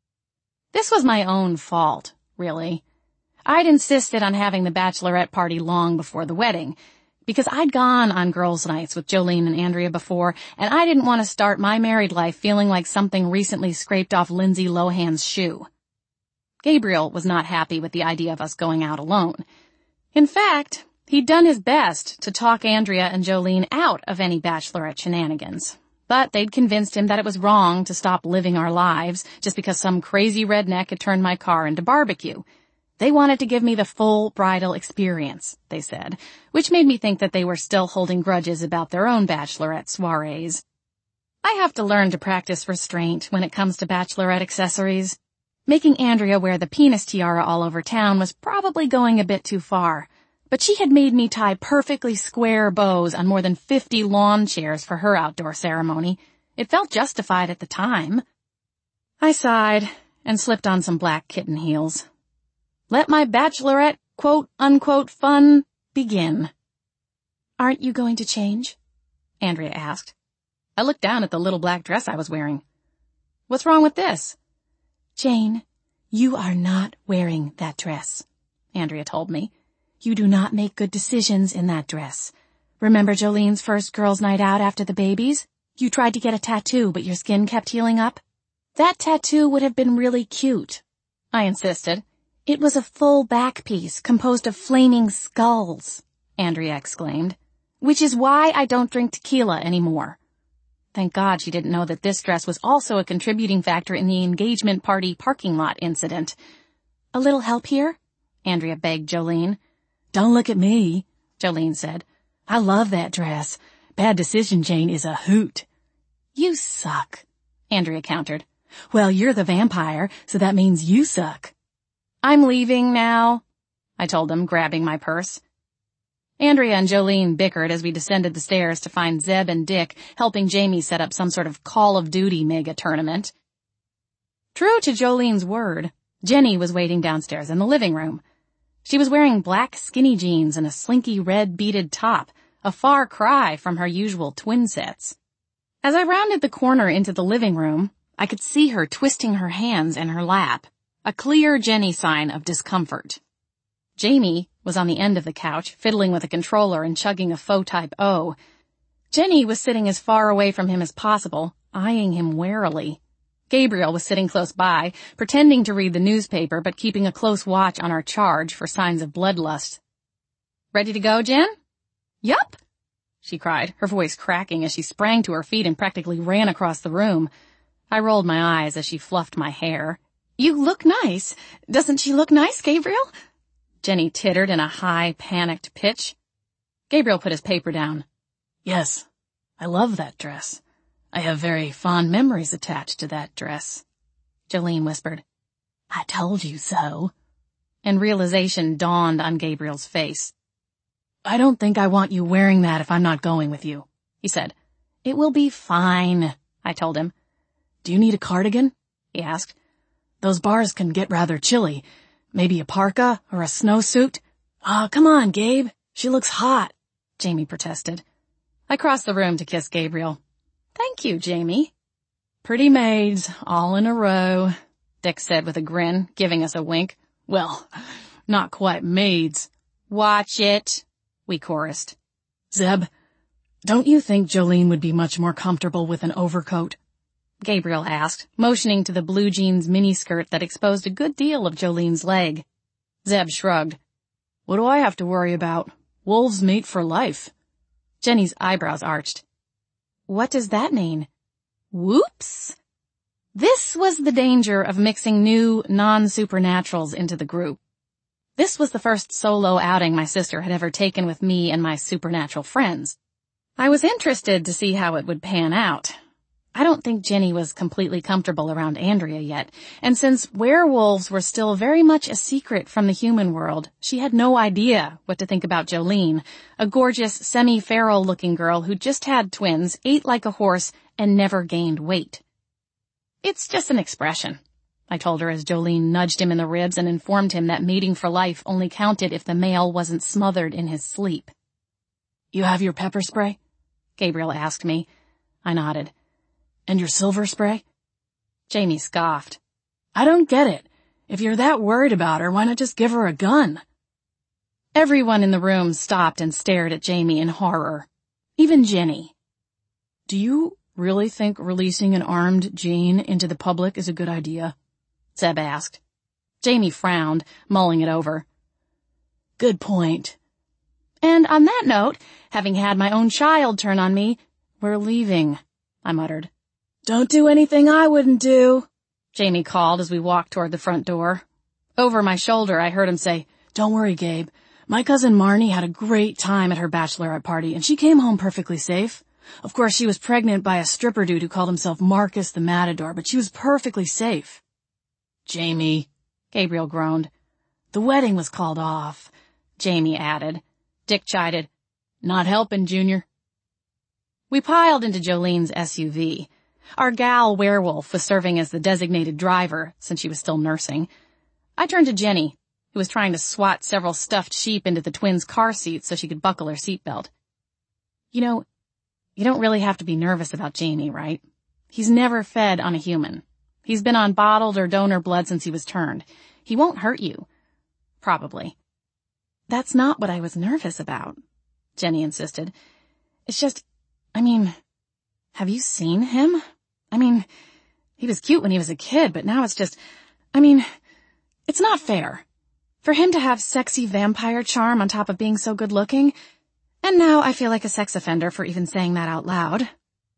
This was my own fault, really. I'd insisted on having the bachelorette party long before the wedding, because I'd gone on girls' nights with Jolene and Andrea before, and I didn't want to start my married life feeling like something recently scraped off Lindsay Lohan's shoe. Gabriel was not happy with the idea of us going out alone. In fact, he'd done his best to talk Andrea and Jolene out of any bachelorette shenanigans, but they'd convinced him that it was wrong to stop living our lives just because some crazy redneck had turned my car into barbecue. They wanted to give me the full bridal experience, they said, which made me think that they were still holding grudges about their own bachelorette soirees. I have to learn to practice restraint when it comes to bachelorette accessories. Making Andrea wear the penis tiara all over town was probably going a bit too far. But she had made me tie perfectly square bows on more than fifty lawn chairs for her outdoor ceremony. It felt justified at the time. I sighed and slipped on some black kitten heels. Let my bachelorette, quote-unquote, fun begin. Aren't you going to change? Andrea asked. I looked down at the little black dress I was wearing. What's wrong with this? Jane, you are not wearing that dress, Andrea told me. You do not make good decisions in that dress. Remember Jolene's first girls' night out after the babies? You tried to get a tattoo, but your skin kept healing up? That tattoo would have been really cute, I insisted. It was a full back piece composed of flaming skulls, Andrea exclaimed, which is why I don't drink tequila anymore. Thank God she didn't know that this dress was also a contributing factor in the engagement party parking lot incident. A little help here? Andrea begged Jolene. Don't look at me, Jolene said. I love that dress. Bad decision, Jane, is a hoot. You suck, Andrea countered. Well, you're the vampire, so that means you suck. I'm leaving now, I told them, grabbing my purse. Andrea and Jolene bickered as we descended the stairs to find Zeb and Dick helping Jamie set up some sort of Call of Duty mega tournament. True to Jolene's word, Jenny was waiting downstairs in the living room. She was wearing black skinny jeans and a slinky red beaded top, a far cry from her usual twin sets. As I rounded the corner into the living room, I could see her twisting her hands in her lap, a clear Jenny sign of discomfort. Jamie was on the end of the couch, fiddling with a controller and chugging a faux type O. Jenny was sitting as far away from him as possible, eyeing him warily. Gabriel was sitting close by, pretending to read the newspaper but keeping a close watch on our charge for signs of bloodlust. Ready to go, Jen? Yup, she cried, her voice cracking as she sprang to her feet and practically ran across the room. I rolled my eyes as she fluffed my hair. You look nice. Doesn't she look nice, Gabriel? Jenny tittered in a high, panicked pitch. Gabriel put his paper down. Yes, I love that dress. I have very fond memories attached to that dress. Jolene whispered, I told you so. And realization dawned on Gabriel's face. I don't think I want you wearing that if I'm not going with you, he said. It will be fine, I told him. Do you need a cardigan? He asked. Those bars can get rather chilly. Maybe a parka or a snowsuit? Ah, oh, come on, Gabe. She looks hot, Jamie protested. I crossed the room to kiss Gabriel. Thank you, Jamie. Pretty maids, all in a row, Dick said with a grin, giving us a wink. Well, not quite maids. Watch it, we chorused. Zeb, don't you think Jolene would be much more comfortable with an overcoat? Gabriel asked, motioning to the blue jeans miniskirt that exposed a good deal of Jolene's leg. Zeb shrugged. What do I have to worry about? Wolves mate for life. Jenny's eyebrows arched. What does that mean? Whoops! This was the danger of mixing new, non-supernaturals into the group. This was the first solo outing my sister had ever taken with me and my supernatural friends. I was interested to see how it would pan out. I don't think Jenny was completely comfortable around Andrea yet, and since werewolves were still very much a secret from the human world, she had no idea what to think about Jolene, a gorgeous, semi-feral-looking girl who just had twins, ate like a horse, and never gained weight. It's just an expression, I told her as Jolene nudged him in the ribs and informed him that mating for life only counted if the male wasn't smothered in his sleep. You have your pepper spray? Gabriel asked me. I nodded. And your silver spray? Jamie scoffed. I don't get it. If you're that worried about her, why not just give her a gun? Everyone in the room stopped and stared at Jamie in horror. Even Jenny. Do you really think releasing an armed Jane into the public is a good idea? Zeb asked. Jamie frowned, mulling it over. Good point. And on that note, having had my own child turn on me, we're leaving, I muttered. Don't do anything I wouldn't do, Jamie called as we walked toward the front door. Over my shoulder, I heard him say, Don't worry, Gabe. My cousin Marnie had a great time at her bachelorette party, and she came home perfectly safe. Of course, she was pregnant by a stripper dude who called himself Marcus the Matador, but she was perfectly safe. Jamie, Gabriel groaned. The wedding was called off, Jamie added. Dick chided, Not helping, Junior. We piled into Jolene's S U V. Our gal werewolf was serving as the designated driver, since she was still nursing. I turned to Jenny, who was trying to swat several stuffed sheep into the twins' car seats so she could buckle her seatbelt. You know, you don't really have to be nervous about Jamie, right? He's never fed on a human. He's been on bottled or donor blood since he was turned. He won't hurt you. Probably. That's not what I was nervous about, Jenny insisted. It's just, I mean, have you seen him? I mean, he was cute when he was a kid, but now it's just, I mean, it's not fair. For him to have sexy vampire charm on top of being so good looking, and now I feel like a sex offender for even saying that out loud.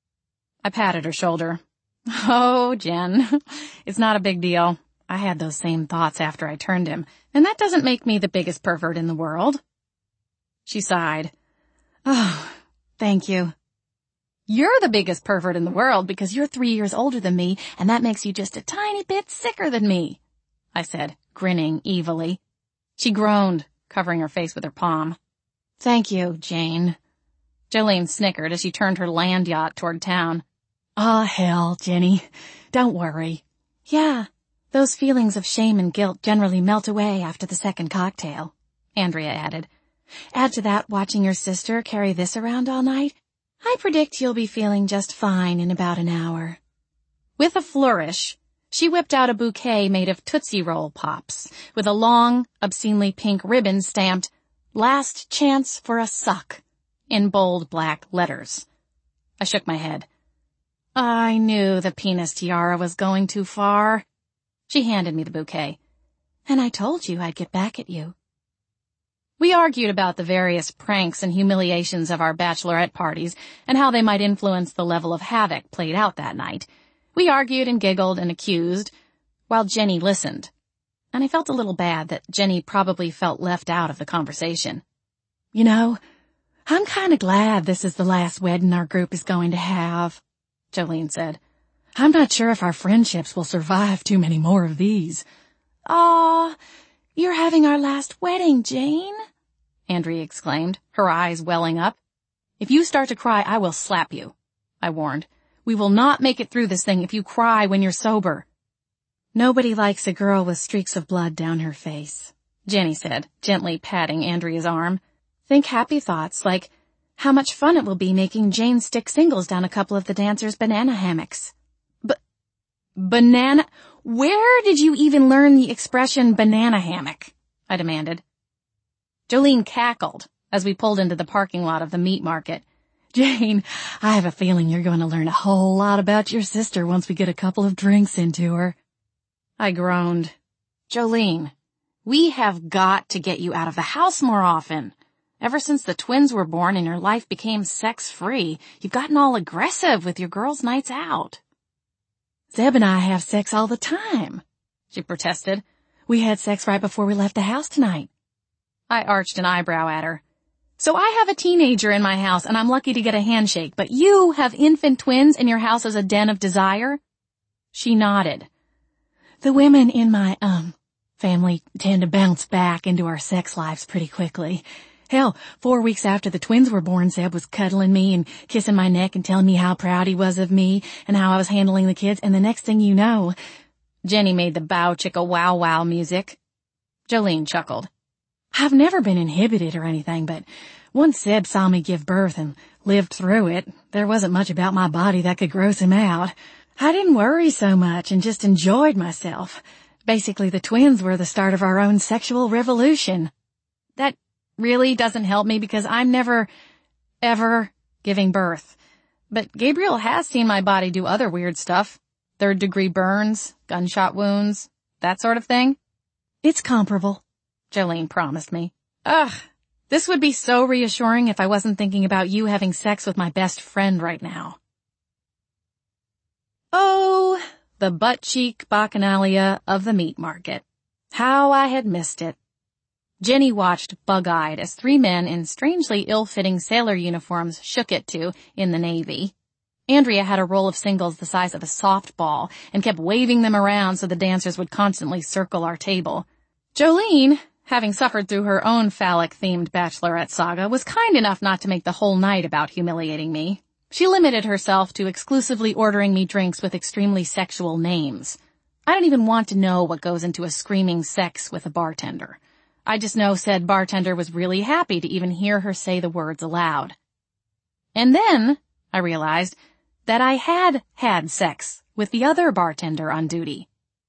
I patted her shoulder. Oh, Jen, it's not a big deal. I had those same thoughts after I turned him, and that doesn't make me the biggest pervert in the world. She sighed. Oh, thank you. You're the biggest pervert in the world because you're three years older than me, and that makes you just a tiny bit sicker than me, I said, grinning evilly. She groaned, covering her face with her palm. Thank you, Jane. Jolene snickered as she turned her land yacht toward town. Ah, hell, Jenny. Don't worry. Yeah, those feelings of shame and guilt generally melt away after the second cocktail, Andrea added. Add to that watching your sister carry this around all night. I predict you'll be feeling just fine in about an hour. With a flourish, she whipped out a bouquet made of Tootsie Roll Pops, with a long, obscenely pink ribbon stamped, Last Chance for a Suck, in bold black letters. I shook my head. I knew the penis tiara was going too far. She handed me the bouquet. And I told you I'd get back at you. We argued about the various pranks and humiliations of our bachelorette parties and how they might influence the level of havoc played out that night. We argued and giggled and accused, while Jenny listened. And I felt a little bad that Jenny probably felt left out of the conversation. You know, I'm kind of glad this is the last wedding our group is going to have, Jolene said. I'm not sure if our friendships will survive too many more of these. Aw, you're having our last wedding, Jane, Andrea exclaimed, her eyes welling up. If you start to cry, I will slap you, I warned. We will not make it through this thing if you cry when you're sober. Nobody likes a girl with streaks of blood down her face, Jenny said, gently patting Andrea's arm. Think happy thoughts like how much fun it will be making Jane stick singles down a couple of the dancers' banana hammocks. But, banana? Where did you even learn the expression banana hammock? I demanded. Jolene cackled as we pulled into the parking lot of the meat market. Jane, I have a feeling you're going to learn a whole lot about your sister once we get a couple of drinks into her. I groaned. Jolene, we have got to get you out of the house more often. Ever since the twins were born and your life became sex-free, you've gotten all aggressive with your girls' nights out. Zeb and I have sex all the time, she protested. We had sex right before we left the house tonight. I arched an eyebrow at her. So I have a teenager in my house and I'm lucky to get a handshake, but you have infant twins and your house is a den of desire? She nodded. The women in my, um, family tend to bounce back into our sex lives pretty quickly. Hell, four weeks after the twins were born, Zeb was cuddling me and kissing my neck and telling me how proud he was of me and how I was handling the kids, and the next thing you know... Jenny made the bow chicka wow wow music. Jolene chuckled. I've never been inhibited or anything, but once Zeb saw me give birth and lived through it, there wasn't much about my body that could gross him out. I didn't worry so much and just enjoyed myself. Basically, the twins were the start of our own sexual revolution. That really doesn't help me because I'm never, ever giving birth. But Gabriel has seen my body do other weird stuff. Third degree burns, gunshot wounds, that sort of thing. It's comparable, Jolene promised me. Ugh, this would be so reassuring if I wasn't thinking about you having sex with my best friend right now. Oh, the butt-cheek bacchanalia of the meat market. How I had missed it. Jenny watched bug-eyed as three men in strangely ill-fitting sailor uniforms shook it to in the Navy. Andrea had a roll of singles the size of a softball and kept waving them around so the dancers would constantly circle our table. Jolene, having suffered through her own phallic-themed bachelorette saga, was kind enough not to make the whole night about humiliating me. She limited herself to exclusively ordering me drinks with extremely sexual names. I don't even want to know what goes into a screaming sex with a bartender. I just know said bartender was really happy to even hear her say the words aloud. And then I realized that I had had sex with the other bartender on duty.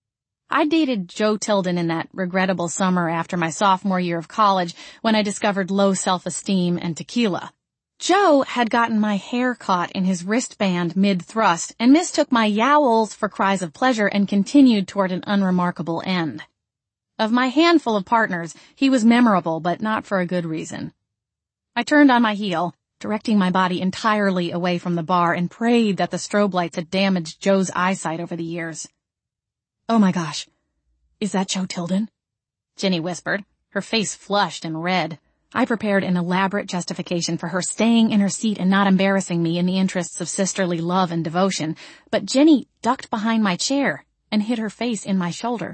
I dated Joe Tilden in that regrettable summer after my sophomore year of college when I discovered low self-esteem and tequila. Joe had gotten my hair caught in his wristband mid-thrust and mistook my yowls for cries of pleasure and continued toward an unremarkable end. Of my handful of partners, he was memorable, but not for a good reason. I turned on my heel, directing my body entirely away from the bar, and prayed that the strobe lights had damaged Joe's eyesight over the years. Oh my gosh, is that Joe Tilden? Jenny whispered, her face flushed and red. I prepared an elaborate justification for her staying in her seat and not embarrassing me in the interests of sisterly love and devotion, but Jenny ducked behind my chair and hid her face in my shoulder.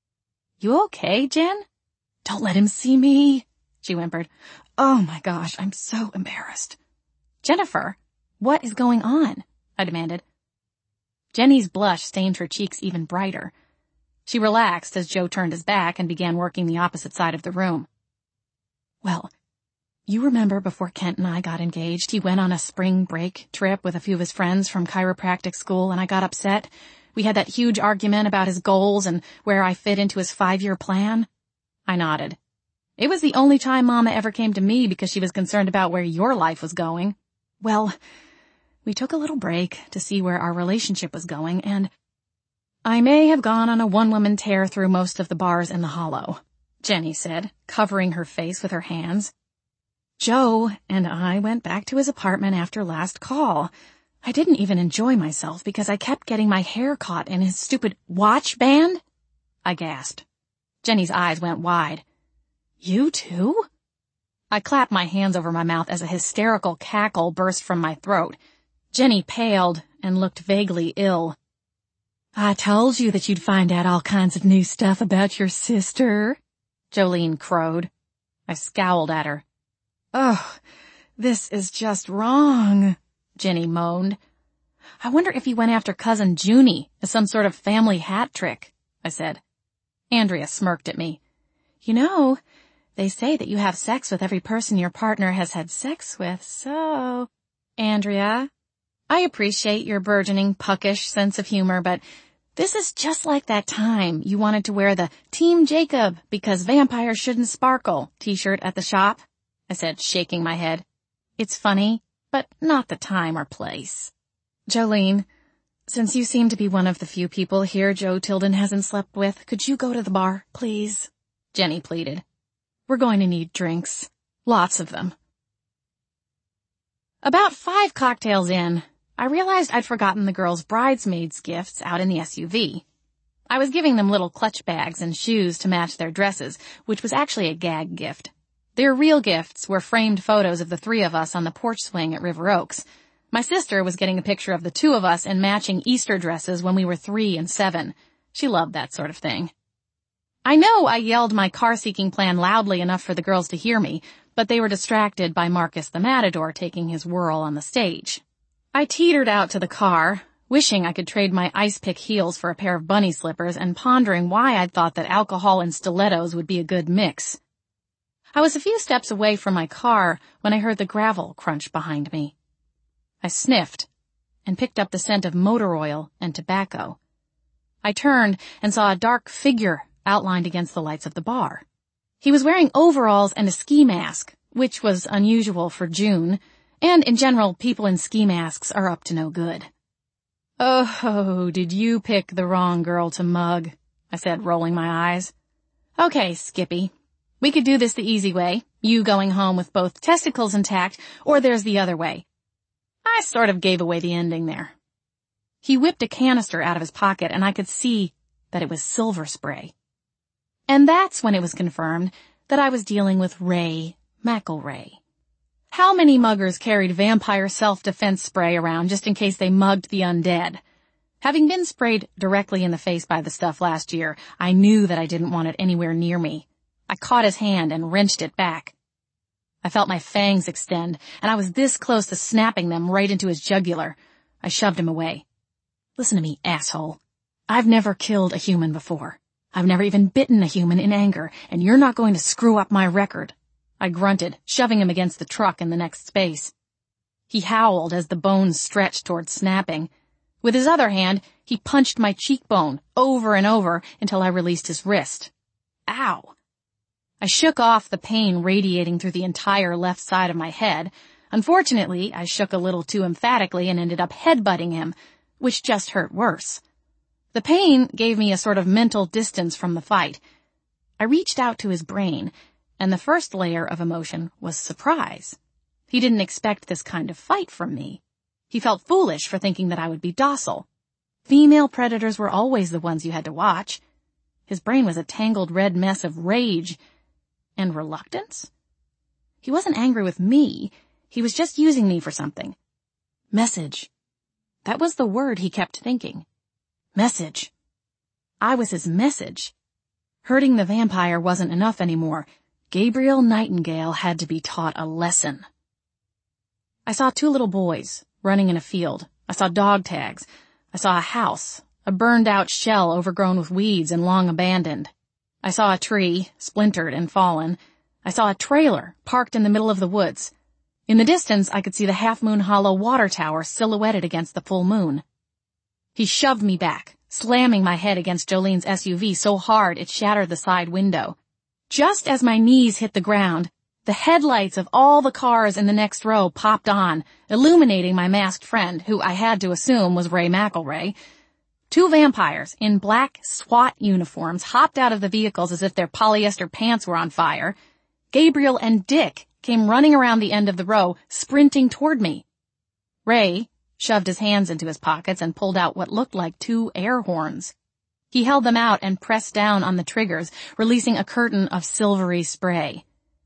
You okay, Jen? Don't let him see me, she whimpered. Oh my gosh, I'm so embarrassed. Jennifer, what is going on? I demanded. Jenny's blush stained her cheeks even brighter. She relaxed as Joe turned his back and began working the opposite side of the room. Well, you remember before Kent and I got engaged, he went on a spring break trip with a few of his friends from chiropractic school and I got upset. We had that huge argument about his goals and where I fit into his five-year plan. I nodded. It was the only time Mama ever came to me because she was concerned about where your life was going. Well, we took a little break to see where our relationship was going, and I may have gone on a one-woman tear through most of the bars in the Hollow. Jenny said, covering her face with her hands. Joe and I went back to his apartment after last call. I didn't even enjoy myself because I kept getting my hair caught in his stupid watch band. I gasped. Jenny's eyes went wide. You too? I clapped my hands over my mouth as a hysterical cackle burst from my throat. Jenny paled and looked vaguely ill. I told you that you'd find out all kinds of new stuff about your sister, Jolene crowed. I scowled at her. Oh, this is just wrong, Jenny moaned. I wonder if he went after Cousin Junie as some sort of family hat trick, I said. Andrea smirked at me. You know, they say that you have sex with every person your partner has had sex with, so... Andrea, I appreciate your burgeoning puckish sense of humor, but this is just like that time you wanted to wear the Team Jacob because vampires shouldn't sparkle t-shirt at the shop, I said, shaking my head. It's funny, but not the time or place. Jolene, since you seem to be one of the few people here Joe Tilden hasn't slept with, could you go to the bar, please? Jenny pleaded. We're going to need drinks. Lots of them. About five cocktails in, I realized I'd forgotten the girls' bridesmaids' gifts out in the S U V. I was giving them little clutch bags and shoes to match their dresses, which was actually a gag gift. Their real gifts were framed photos of the three of us on the porch swing at River Oaks. My sister was getting a picture of the two of us in matching Easter dresses when we were three and seven. She loved that sort of thing. I know I yelled my car-seeking plan loudly enough for the girls to hear me, but they were distracted by Marcus the Matador taking his whirl on the stage. I teetered out to the car, wishing I could trade my ice-pick heels for a pair of bunny slippers and pondering why I'd thought that alcohol and stilettos would be a good mix. I was a few steps away from my car when I heard the gravel crunch behind me. I sniffed and picked up the scent of motor oil and tobacco. I turned and saw a dark figure outlined against the lights of the bar. He was wearing overalls and a ski mask, which was unusual for June, and in general, people in ski masks are up to no good. Oh, did you pick the wrong girl to mug? I said, rolling my eyes. Okay, Skippy. We could do this the easy way, you going home with both testicles intact, or there's the other way. I sort of gave away the ending there. He whipped a canister out of his pocket, and I could see that it was silver spray. And that's when it was confirmed that I was dealing with Ray McElray. How many muggers carried vampire self-defense spray around just in case they mugged the undead? Having been sprayed directly in the face by the stuff last year, I knew that I didn't want it anywhere near me. I caught his hand and wrenched it back. I felt my fangs extend, and I was this close to snapping them right into his jugular. I shoved him away. Listen to me, asshole. I've never killed a human before. I've never even bitten a human in anger, and you're not going to screw up my record. I grunted, shoving him against the truck in the next space. He howled as the bones stretched toward snapping. With his other hand, he punched my cheekbone over and over until I released his wrist. Ow! I shook off the pain radiating through the entire left side of my head. Unfortunately, I shook a little too emphatically and ended up headbutting him, which just hurt worse. The pain gave me a sort of mental distance from the fight. I reached out to his brain, and the first layer of emotion was surprise. He didn't expect this kind of fight from me. He felt foolish for thinking that I would be docile. Female predators were always the ones you had to watch. His brain was a tangled red mess of rage and reluctance. He wasn't angry with me. He was just using me for something. Message. That was the word he kept thinking. Message. I was his message. Hurting the vampire wasn't enough anymore. Gabriel Nightingale had to be taught a lesson. I saw two little boys running in a field. I saw dog tags. I saw a house, a burned-out shell overgrown with weeds and long abandoned. I saw a tree, splintered and fallen. I saw a trailer parked in the middle of the woods. In the distance, I could see the Half Moon Hollow water tower silhouetted against the full moon. He shoved me back, slamming my head against Jolene's S U V so hard it shattered the side window. Just as my knees hit the ground, the headlights of all the cars in the next row popped on, illuminating my masked friend, who I had to assume was Ray McElray. Two vampires in black SWAT uniforms hopped out of the vehicles as if their polyester pants were on fire. Gabriel and Dick came running around the end of the row, sprinting toward me. Ray shoved his hands into his pockets and pulled out what looked like two air horns. He held them out and pressed down on the triggers, releasing a curtain of silvery spray.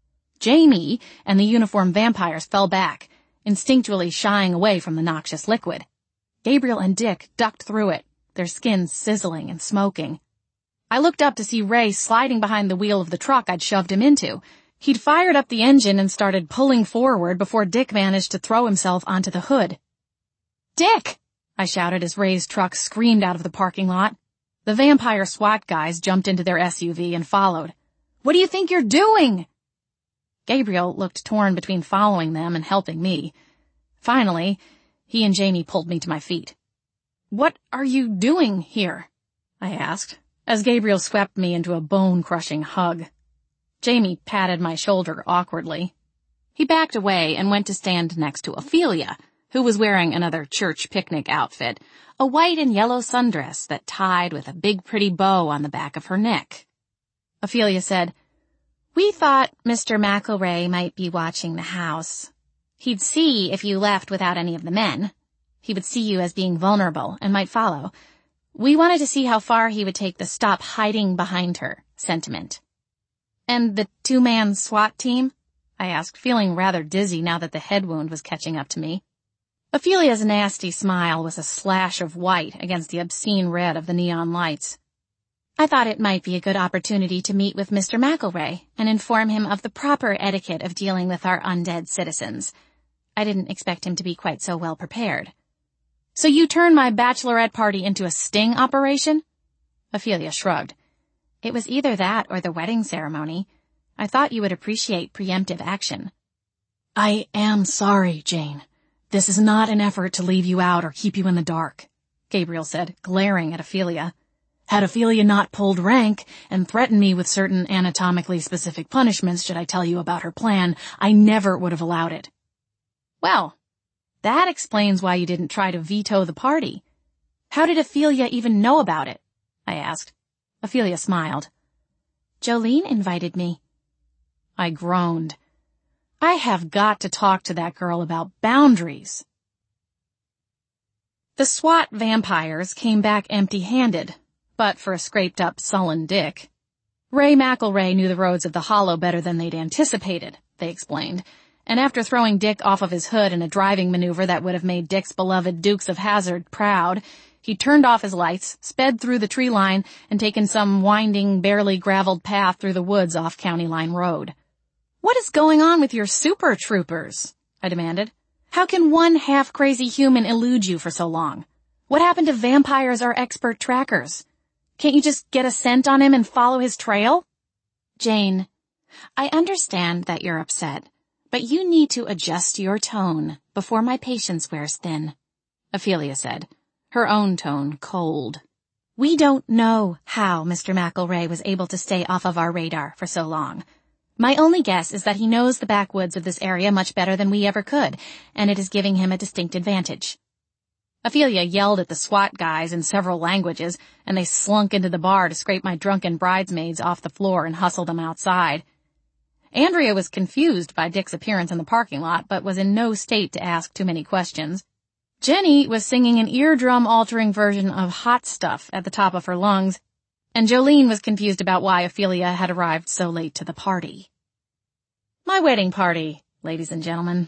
Jamie and the uniformed vampires fell back, instinctually shying away from the noxious liquid. Gabriel and Dick ducked through it, their skins sizzling and smoking. I looked up to see Ray sliding behind the wheel of the truck I'd shoved him into. He'd fired up the engine and started pulling forward before Dick managed to throw himself onto the hood. "Dick!" I shouted as Ray's truck screamed out of the parking lot. The vampire SWAT guys jumped into their S U V and followed. "What do you think you're doing?" Gabriel looked torn between following them and helping me. Finally, he and Jamie pulled me to my feet. "What are you doing here?" I asked, as Gabriel swept me into a bone-crushing hug. Jamie patted my shoulder awkwardly. He backed away and went to stand next to Ophelia, who was wearing another church picnic outfit, a white and yellow sundress that tied with a big pretty bow on the back of her neck. Ophelia said, "We thought Mister McElroy might be watching the house. He'd see if you left without any of the men. He would see you as being vulnerable and might follow. We wanted to see how far he would take the stop hiding behind her sentiment." "And the two-man SWAT team?" I asked, feeling rather dizzy now that the head wound was catching up to me. Ophelia's nasty smile was a slash of white against the obscene red of the neon lights. "I thought it might be a good opportunity to meet with Mister McElroy and inform him of the proper etiquette of dealing with our undead citizens. I didn't expect him to be quite so well prepared." "So you turned my bachelorette party into a sting operation?" Ophelia shrugged. "It was either that or the wedding ceremony. I thought you would appreciate preemptive action." "I am sorry, Jane. This is not an effort to leave you out or keep you in the dark," Gabriel said, glaring at Ophelia. "Had Ophelia not pulled rank and threatened me with certain anatomically specific punishments should I tell you about her plan, I never would have allowed it." "Well, that explains why you didn't try to veto the party. How did Ophelia even know about it?" I asked. Ophelia smiled. "Jolene invited me." I groaned. I have got to talk to that girl about boundaries. The SWAT vampires came back empty-handed, but for a scraped-up, sullen Dick. Ray McElroy knew the roads of the Hollow better than they'd anticipated, they explained, and after throwing Dick off of his hood in a driving maneuver that would have made Dick's beloved Dukes of Hazzard proud, he turned off his lights, sped through the tree line, and taken some winding, barely graveled path through the woods off County Line Road. "What is going on with your super troopers?" I demanded. "How can one half-crazy human elude you for so long? What happened to vampires or expert trackers? Can't you just get a scent on him and follow his trail?" "Jane, I understand that you're upset, but you need to adjust your tone before my patience wears thin," Ophelia said, her own tone cold. "We don't know how Mister McElroy was able to stay off of our radar for so long. My only guess is that he knows the backwoods of this area much better than we ever could, and it is giving him a distinct advantage." Ophelia yelled at the SWAT guys in several languages, and they slunk into the bar to scrape my drunken bridesmaids off the floor and hustle them outside. Andrea was confused by Dick's appearance in the parking lot, but was in no state to ask too many questions. Jenny was singing an eardrum-altering version of Hot Stuff at the top of her lungs, and Jolene was confused about why Ophelia had arrived so late to the party. My wedding party, ladies and gentlemen.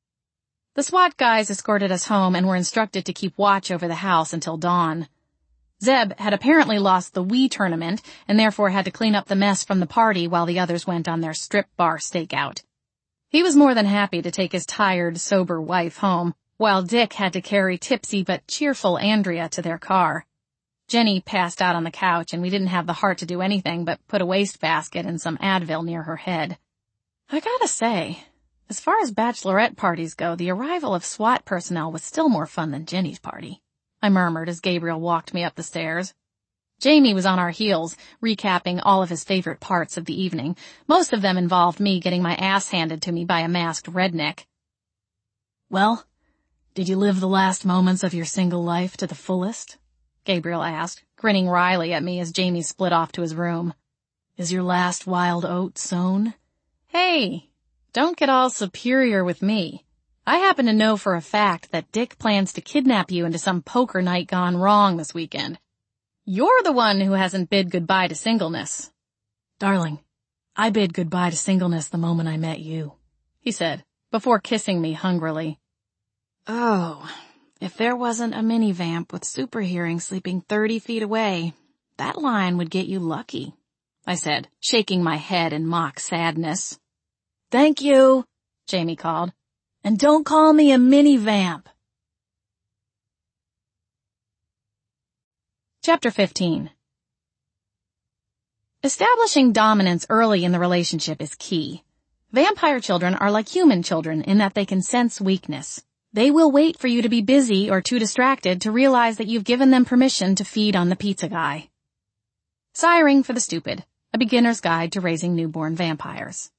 The SWAT guys escorted us home and were instructed to keep watch over the house until dawn. Zeb had apparently lost the Wii tournament and therefore had to clean up the mess from the party while the others went on their strip bar stakeout. He was more than happy to take his tired, sober wife home, while Dick had to carry tipsy but cheerful Andrea to their car. Jenny passed out on the couch, and we didn't have the heart to do anything but put a wastebasket and some Advil near her head. I gotta say, as far as bachelorette parties go, the arrival of SWAT personnel was still more fun than Jenny's party, I murmured as Gabriel walked me up the stairs. Jamie was on our heels, recapping all of his favorite parts of the evening. Most of them involved me getting my ass handed to me by a masked redneck. "Well, did you live the last moments of your single life to the fullest?" Gabriel asked, grinning wryly at me as Jamie split off to his room. Is your last wild oat sown? Hey, don't get all superior with me. I happen to know for a fact that Dick plans to kidnap you into some poker night gone wrong this weekend. You're the one who hasn't bid goodbye to singleness. Darling, I bid goodbye to singleness the moment I met you, he said, before kissing me hungrily. Oh, if there wasn't a mini-vamp with super hearing sleeping thirty feet away, that line would get you lucky, I said, shaking my head in mock sadness. Thank you, Jamie called. And don't call me a mini-vamp. Chapter fifteen. Establishing dominance early in the relationship is key. Vampire children are like human children in that they can sense weakness. They will wait for you to be busy or too distracted to realize that you've given them permission to feed on the pizza guy. Siring for the Stupid, a beginner's guide to raising newborn vampires.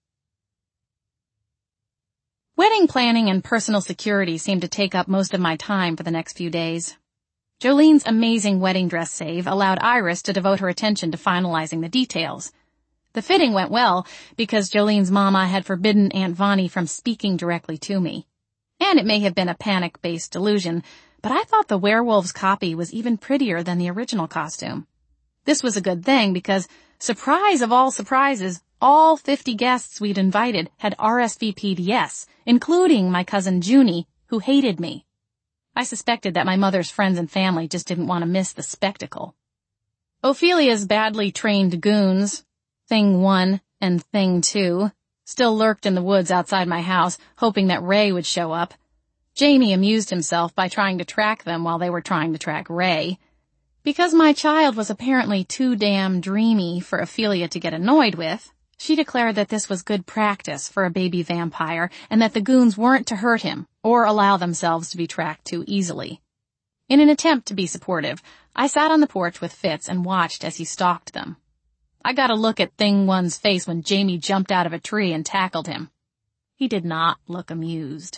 Wedding planning and personal security seemed to take up most of my time for the next few days. Jolene's amazing wedding dress save allowed Iris to devote her attention to finalizing the details. The fitting went well because Jolene's mama had forbidden Aunt Vonnie from speaking directly to me. And it may have been a panic-based delusion, but I thought the werewolf's copy was even prettier than the original costume. This was a good thing because, surprise of all surprises, all fifty guests we'd invited had R S V P'd yes, including my cousin Junie, who hated me. I suspected that my mother's friends and family just didn't want to miss the spectacle. Ophelia's badly trained goons, Thing One and Thing Two, still lurked in the woods outside my house, hoping that Ray would show up. Jamie amused himself by trying to track them while they were trying to track Ray. Because my child was apparently too damn dreamy for Ophelia to get annoyed with, she declared that this was good practice for a baby vampire and that the goons weren't to hurt him or allow themselves to be tracked too easily. In an attempt to be supportive, I sat on the porch with Fitz and watched as he stalked them. I got a look at Thing One's face when Jamie jumped out of a tree and tackled him. He did not look amused.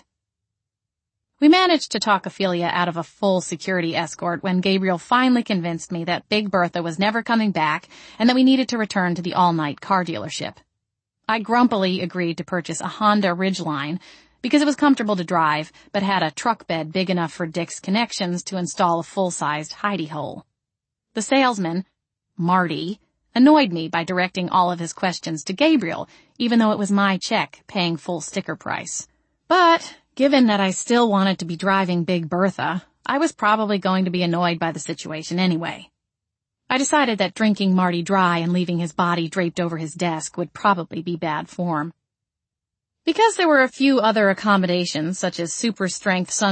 We managed to talk Ophelia out of a full security escort when Gabriel finally convinced me that Big Bertha was never coming back and that we needed to return to the all-night car dealership. I grumpily agreed to purchase a Honda Ridgeline because it was comfortable to drive, but had a truck bed big enough for Dick's connections to install a full-sized hidey hole. The salesman, Marty, annoyed me by directing all of his questions to Gabriel, even though it was my check paying full sticker price. But given that I still wanted to be driving Big Bertha, I was probably going to be annoyed by the situation anyway. I decided that drinking Marty dry and leaving his body draped over his desk would probably be bad form. Because there were a few other accommodations, such as super strength sun